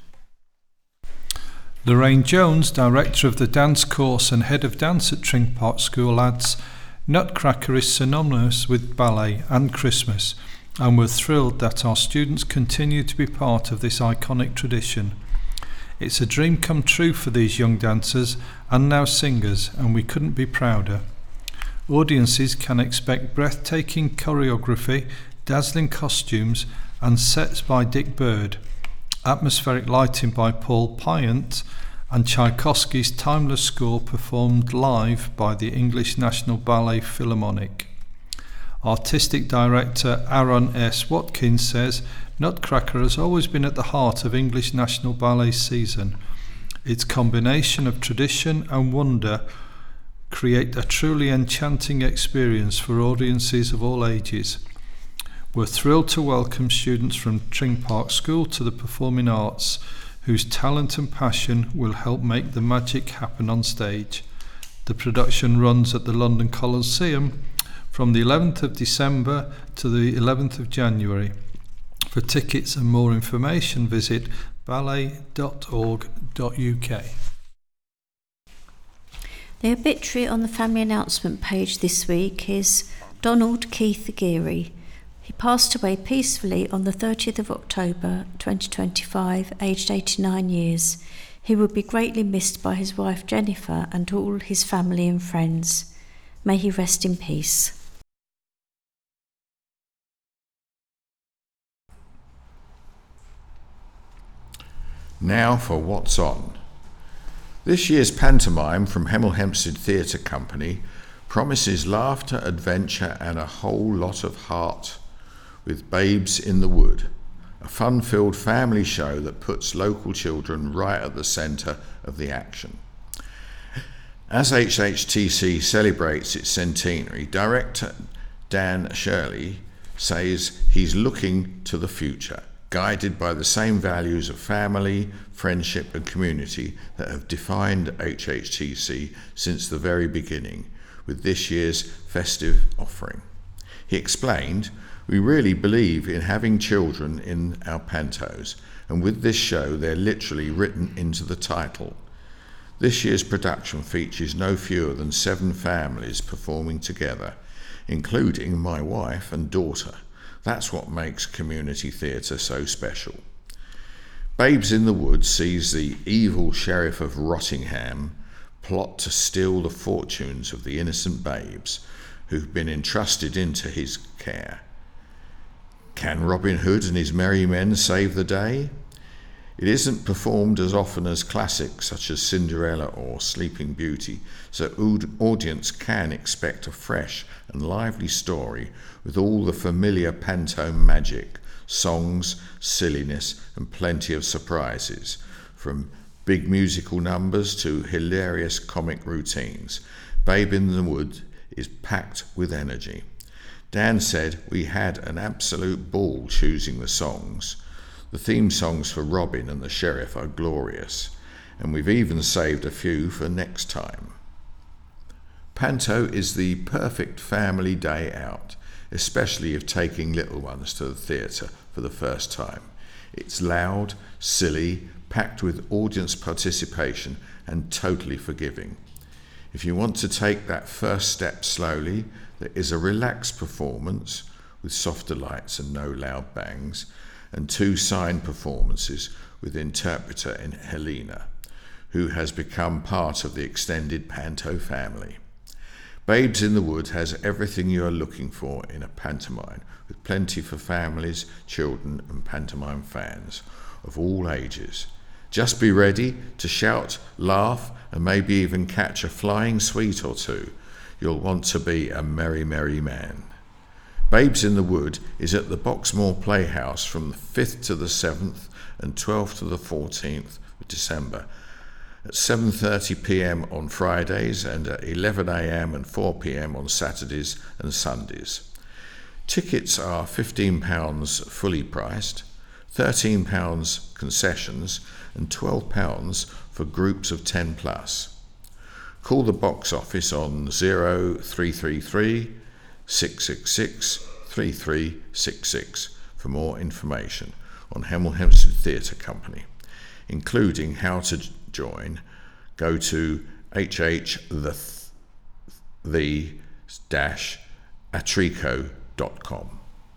Lorraine Jones, director of the dance course and head of dance at Tring Park School, adds, "Nutcracker is synonymous with ballet and Christmas, and we're thrilled that our students continue to be part of this iconic tradition. It's a dream come true for these young dancers and now singers, and we couldn't be prouder. Audiences can expect breathtaking choreography, dazzling costumes and sets by Dick Bird, atmospheric lighting by Paul Pyant, and Tchaikovsky's timeless score performed live by the English National Ballet Philharmonic." Artistic director Aaron S. Watkins says, "Nutcracker has always been at the heart of English National Ballet season. Its combination of tradition and wonder create a truly enchanting experience for audiences of all ages. We're thrilled to welcome students from Tring Park School to the Performing Arts, whose talent and passion will help make the magic happen on stage. The production runs at the London Coliseum from the 11th of December to the 11th of January. For tickets and more information, visit ballet.org.uk. The obituary on the family announcement page this week is Donald Keith Geary. He passed away peacefully on the 30th of October 2025, aged 89 years. He will be greatly missed by his wife Jennifer and all his family and friends. May he rest in peace. Now for What's On. This year's pantomime from Hemel Hempstead Theatre Company promises laughter, adventure and a whole lot of heart with Babes in the Wood, a fun-filled family show that puts local children right at the centre of the action. As HHTC celebrates its centenary, director Dan Shirley says he's looking to the future, guided by the same values of family, friendship and community that have defined HHTC since the very beginning, with this year's festive offering. He explained, "We really believe in having children in our pantos, and with this show they're literally written into the title. This year's production features no fewer than 7 families performing together, including my wife and daughter. That's what makes community theatre so special." Babes in the Wood sees the evil Sheriff of Rottingham plot to steal the fortunes of the innocent babes who've been entrusted into his care. Can Robin Hood and his merry men save the day? It isn't performed as often as classics such as Cinderella or Sleeping Beauty, so audience can expect a fresh and lively story with all the familiar panto magic, songs, silliness and plenty of surprises, from big musical numbers to hilarious comic routines. Babe in the Wood is packed with energy. Dan said, "We had an absolute ball choosing the songs. The theme songs for Robin and the Sheriff are glorious, and we've even saved a few for next time." Panto is the perfect family day out, especially if taking little ones to the theatre for the first time. It's loud, silly, packed with audience participation and totally forgiving. If you want to take that first step slowly, there is a relaxed performance with softer lights and no loud bangs, and 2 signed performances with interpreter in Helena, who has become part of the extended panto family. Babes in the Wood has everything you are looking for in a pantomime, with plenty for families, children and pantomime fans of all ages. Just be ready to shout, laugh and maybe even catch a flying sweet or two. You'll want to be a merry, merry man. Babes in the Wood is at the Boxmoor Playhouse from the 5th to the 7th and 12th to the 14th of December at 7:30 p.m. on Fridays and at 11 a.m. and 4 p.m. on Saturdays and Sundays. Tickets are £15 fully priced, £13 concessions and £12 for groups of 10 plus. Call the box office on 0333 666 3366 for more information on Hemel Hempstead Theatre Company, including how to join. Go to hh-the-atrico.com.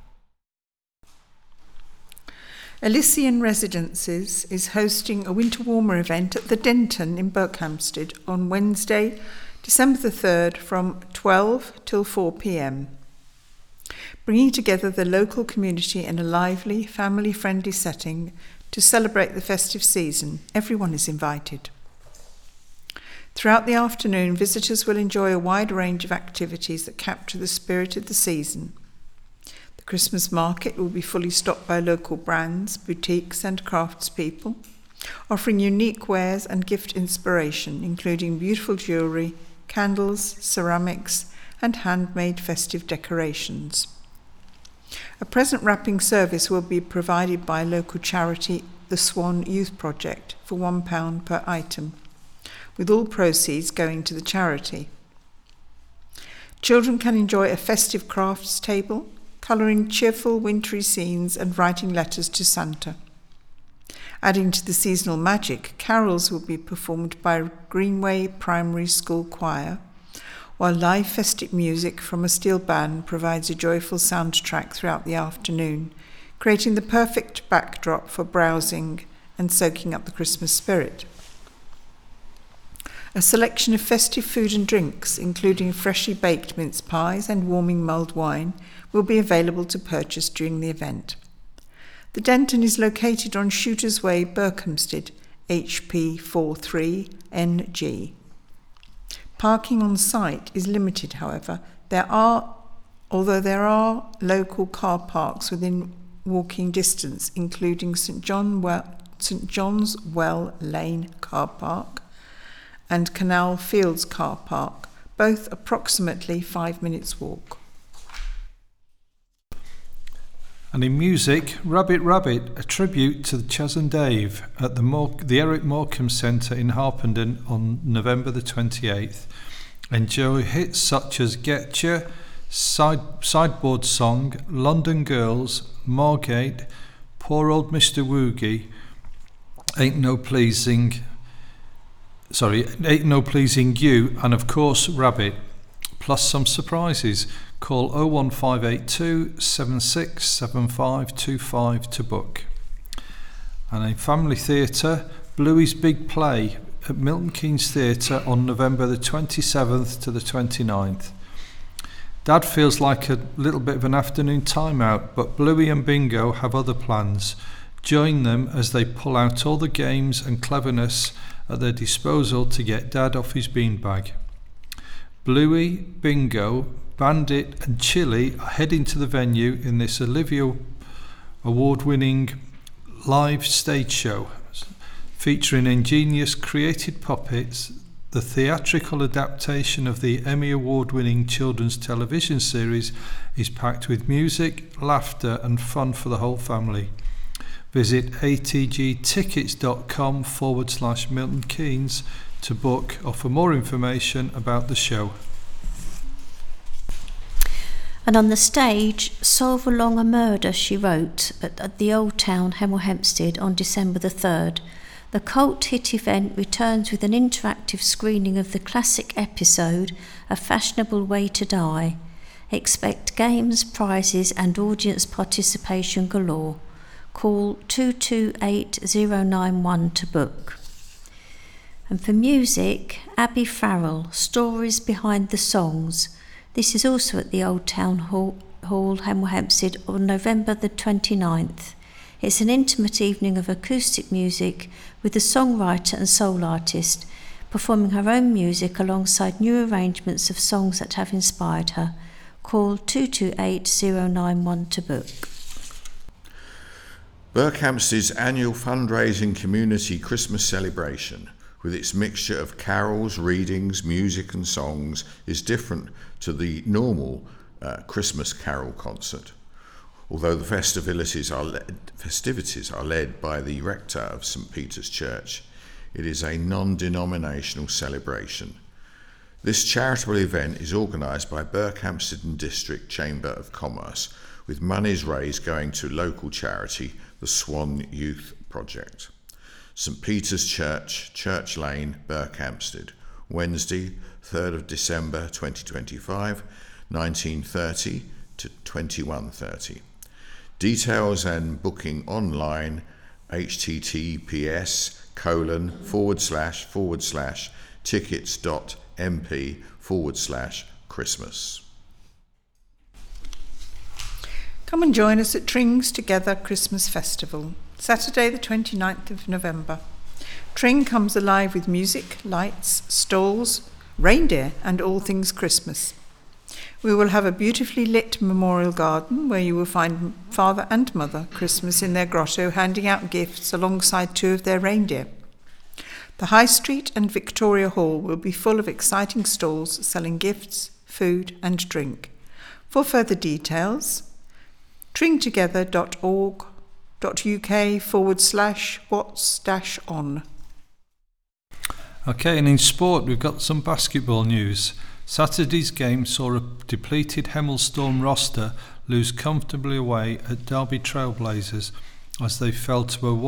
Elysian Residences is hosting a winter warmer event at the Denton in Berkhamsted on Wednesday, December the 3rd from 12 till 4 p.m. Bringing together the local community in a lively, family-friendly setting to celebrate the festive season. Everyone is invited. Throughout the afternoon, visitors will enjoy a wide range of activities that capture the spirit of the season. The Christmas market will be fully stocked by local brands, boutiques and craftspeople, offering unique wares and gift inspiration, including beautiful jewellery, candles, ceramics and handmade festive decorations. A present wrapping service will be provided by local charity the Swan Youth Project for £1 per item, with all proceeds going to the charity. Children can enjoy a festive crafts table, colouring cheerful wintry scenes and writing letters to Santa. Adding to the seasonal magic, carols will be performed by Greenway Primary School Choir, while live festive music from a steel band provides a joyful soundtrack throughout the afternoon, creating the perfect backdrop for browsing and soaking up the Christmas spirit. A selection of festive food and drinks, including freshly baked mince pies and warming mulled wine, will be available to purchase during the event. The Denton is located on Shooters Way, Berkhamsted, HP 43NG. Parking on site is limited, however. Although there are local car parks within walking distance, including St John's Well Lane Car Park and Canal Fields Car Park, both approximately 5 minutes walk. And in music, Rabbit Rabbit, a tribute to Chas and Dave at the Eric Morecambe Centre in Harpenden on November the 28th. Enjoy hits such as Getcha, Sideboard Song, London Girls, Margate, Poor Old Mr. Woogie, Ain't No Pleasing You, and of course Rabbit, plus some surprises. Call 01582 767525 to book. And in family theatre, Bluey's Big Play at Milton Keynes Theatre on November the 27th to the 29th. Dad feels like a little bit of an afternoon timeout, but Bluey and Bingo have other plans. Join them as they pull out all the games and cleverness at their disposal to get Dad off his beanbag. Bluey, Bingo, Bandit and Chili are heading to the venue in this Olivia award-winning live stage show featuring ingenious created puppets. The theatrical adaptation of the Emmy award-winning children's television series is packed with music, laughter and fun for the whole family. Visit atgtickets.com/Milton Keynes to book or for more information about the show. And on the stage, Solve Along a Murder, She Wrote, at the Old Town, Hemel Hempstead on December the 3rd. The cult hit event returns with an interactive screening of the classic episode, A Fashionable Way to Die. Expect games, prizes and audience participation galore. Call 228091 to book. And for music, Abby Farrell, Stories Behind the Songs. This is also at the Old Town Hall, Hemel Hempstead, on November the 29th. It's an intimate evening of acoustic music with the songwriter and soul artist performing her own music alongside new arrangements of songs that have inspired her. Call 228091 to book. Berkhamsted's annual fundraising community Christmas celebration, with its mixture of carols, readings, music and songs, is different to the normal Christmas carol concert. Although the festivities are led by the rector of St Peter's Church, it is a non-denominational celebration. This charitable event is organised by Berkhamsted and District Chamber of Commerce, with monies raised going to local charity, the Swan Youth Project. St Peter's Church, Church Lane, Berkhamsted, Wednesday, 3rd of December 2025, 19:30 to 21:30. Details and booking online, https://tickets.mp/Christmas. Come and join us at Tring's Together Christmas Festival, Saturday the 29th of November. Tring comes alive with music, lights, stalls, reindeer and all things Christmas. We will have a beautifully lit memorial garden where you will find Father and Mother Christmas in their grotto handing out gifts alongside 2 of their reindeer. The High Street and Victoria Hall will be full of exciting stalls selling gifts, food and drink. For further details, tringtogether.org.uk/what's-on. Okay, and in sport, we've got some basketball news. Saturday's game saw a depleted Hemel Storm roster lose comfortably away at Derby Trailblazers as they fell to a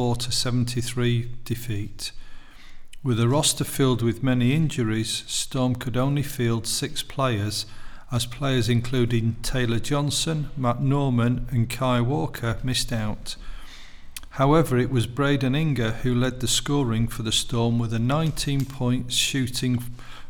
104-73 defeat. With a roster filled with many injuries, Storm could only field 6 players, as players including Taylor Johnson, Matt Norman and Kai Walker missed out. However, it was Braden Inger who led the scoring for the Storm with a 19 points, shooting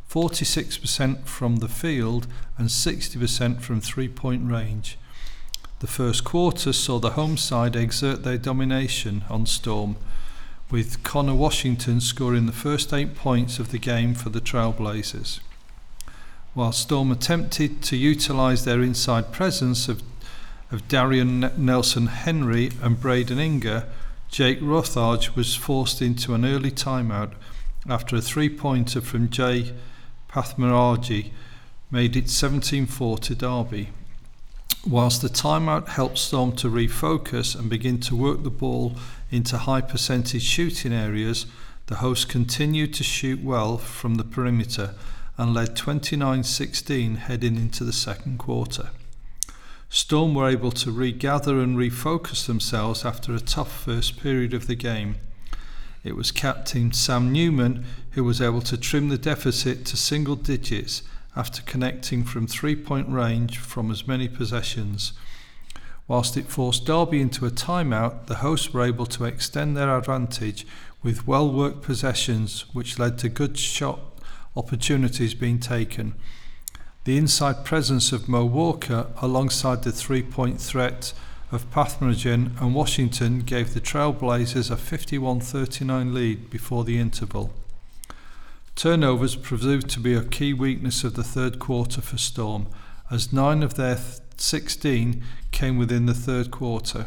46% from the field and 60% from three-point range. The first quarter saw the home side exert their domination on Storm, with Connor Washington scoring the first 8 points of the game for the Trailblazers. While Storm attempted to utilise their inside presence of Darian Nelson-Henry and Braden Inger, Jake Rothage was forced into an early timeout after a three-pointer from Jay Pathmaraji made it 17-4 to Derby. Whilst the timeout helped Storm to refocus and begin to work the ball into high percentage shooting areas, the hosts continued to shoot well from the perimeter and led 29-16 heading into the second quarter. Storm were able to regather and refocus themselves after a tough first period of the game. It was captain Sam Newman who was able to trim the deficit to single digits after connecting from three-point range from as many possessions. Whilst it forced Derby into a timeout, the hosts were able to extend their advantage with well-worked possessions, which led to good shot opportunities being taken. The inside presence of Mo Walker alongside the three-point threat of Pathmarajan and Washington gave the Trailblazers a 51-39 lead before the interval. Turnovers proved to be a key weakness of the third quarter for Storm, as 9 of their 16 came within the third quarter.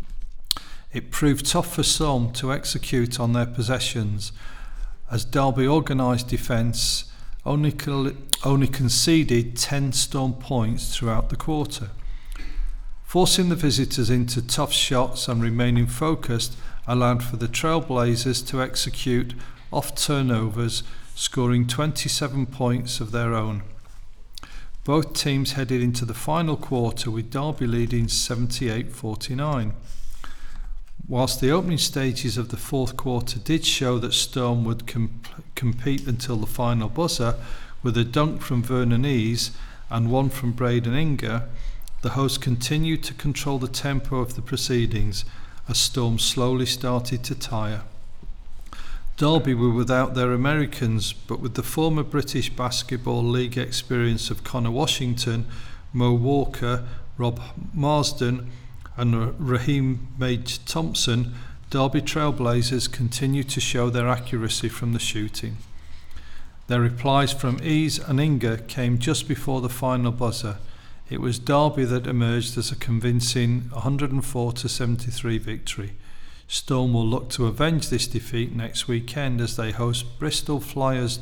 It proved tough for Storm to execute on their possessions, as Derby organised defence only conceded 10 Storm points throughout the quarter. Forcing the visitors into tough shots and remaining focused allowed for the Trailblazers to execute off turnovers, scoring 27 points of their own. Both teams headed into the final quarter with Derby leading 78-49. Whilst the opening stages of the fourth quarter did show that Storm would compete until the final buzzer, with a dunk from Vernon Ease and one from Braden Inger, the hosts continued to control the tempo of the proceedings as Storm slowly started to tire. Derby were without their Americans, but with the former British Basketball League experience of Connor Washington, Mo Walker, Rob Marsden and Raheem Mage Thompson, Derby Trailblazers continued to show their accuracy from the shooting. Their replies from Ease and Inger came just before the final buzzer. It was Derby that emerged as a convincing 104-73 victory. Storm will look to avenge this defeat next weekend as they host Bristol Flyers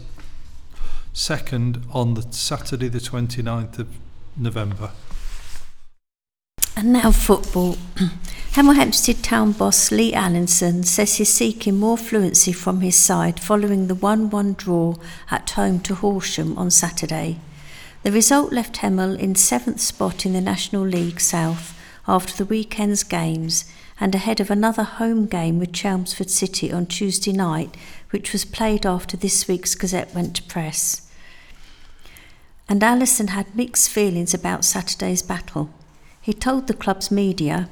second on the Saturday the 29th of November. And now football. Hemel Hempstead town boss Lee Allinson says he's seeking more fluency from his side following the 1-1 draw at home to Horsham on Saturday. The result left Hemel in 7th spot in the National League South after the weekend's games and ahead of another home game with Chelmsford City on Tuesday night, which was played after this week's Gazette went to press. And Allison had mixed feelings about Saturday's battle. He told the club's media,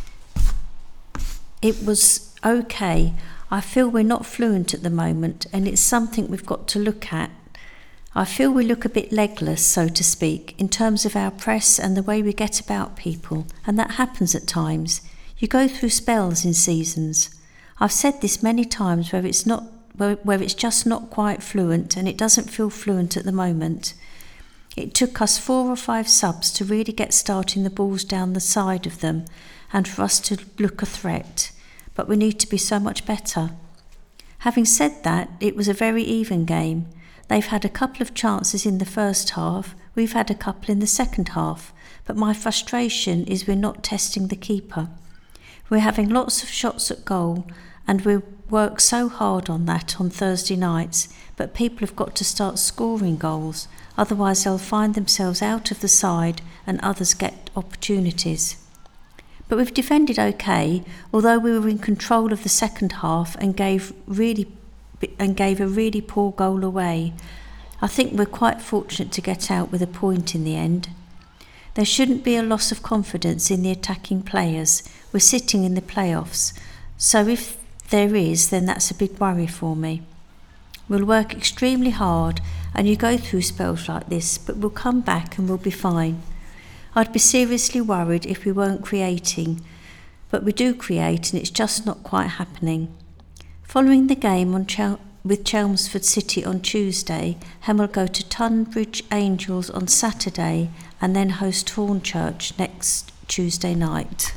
"It was okay. I feel we're not fluent at the moment and it's something we've got to look at. I feel we look a bit legless, so to speak, in terms of our press and the way we get about people, and that happens at times. You go through spells in seasons. I've said this many times where it's just not quite fluent and it doesn't feel fluent at the moment. It took us 4 or 5 subs to really get starting the balls down the side of them and for us to look a threat, but we need to be so much better." Having said that, it was a very even game. They've had a couple of chances in the first half, we've had a couple in the second half, but my frustration is we're not testing the keeper. We're having lots of shots at goal and we work so hard on that on Thursday nights, but people have got to start scoring goals. Otherwise they'll find themselves out of the side and others get opportunities. But we've defended okay, although we were in control of the second half and gave a really poor goal away. I think we're quite fortunate to get out with a point in the end. There shouldn't be a loss of confidence in the attacking players. We're sitting in the playoffs, so if there is, then that's a big worry for me. We'll work extremely hard, and you go through spells like this, but we'll come back and we'll be fine. I'd be seriously worried if we weren't creating, but we do create and it's just not quite happening. Following the game with Chelmsford City on Tuesday, Hemel go to Tunbridge Angels on Saturday and then host Hornchurch next Tuesday night.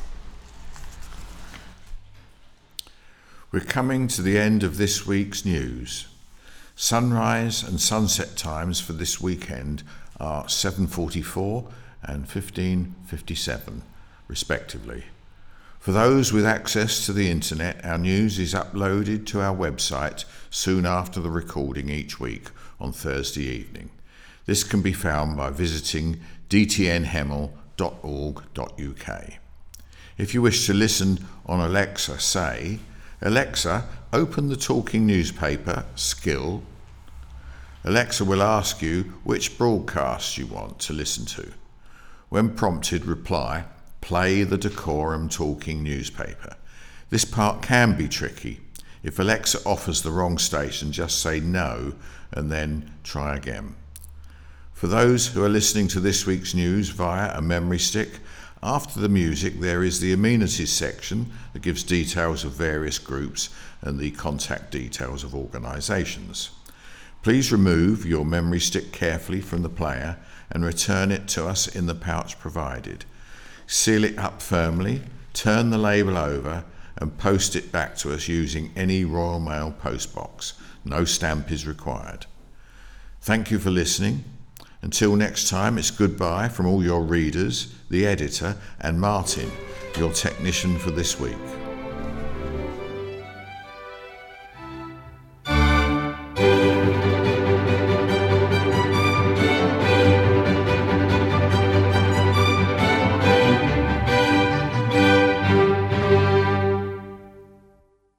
We're coming to the end of this week's news. Sunrise and sunset times for this weekend are 7:44 and 15:57, respectively. For those with access to the internet, our news is uploaded to our website soon after the recording each week on Thursday evening. This can be found by visiting dtnhemel.org.uk. If you wish to listen on Alexa, say, "Alexa, open the talking newspaper skill." Alexa will ask you which broadcast you want to listen to. When prompted, reply, "Play the Decorum talking newspaper." This part can be tricky. If Alexa offers the wrong station, just say no and then try again. For those who are listening to this week's news via a memory stick, after the music there is the amenities section that gives details of various groups and the contact details of organisations. Please remove your memory stick carefully from the player and return it to us in the pouch provided. Seal it up firmly, turn the label over and post it back to us using any Royal Mail postbox. No stamp is required. Thank you for listening. Until next time, it's goodbye from all your readers, the editor and Martin, your technician for this week.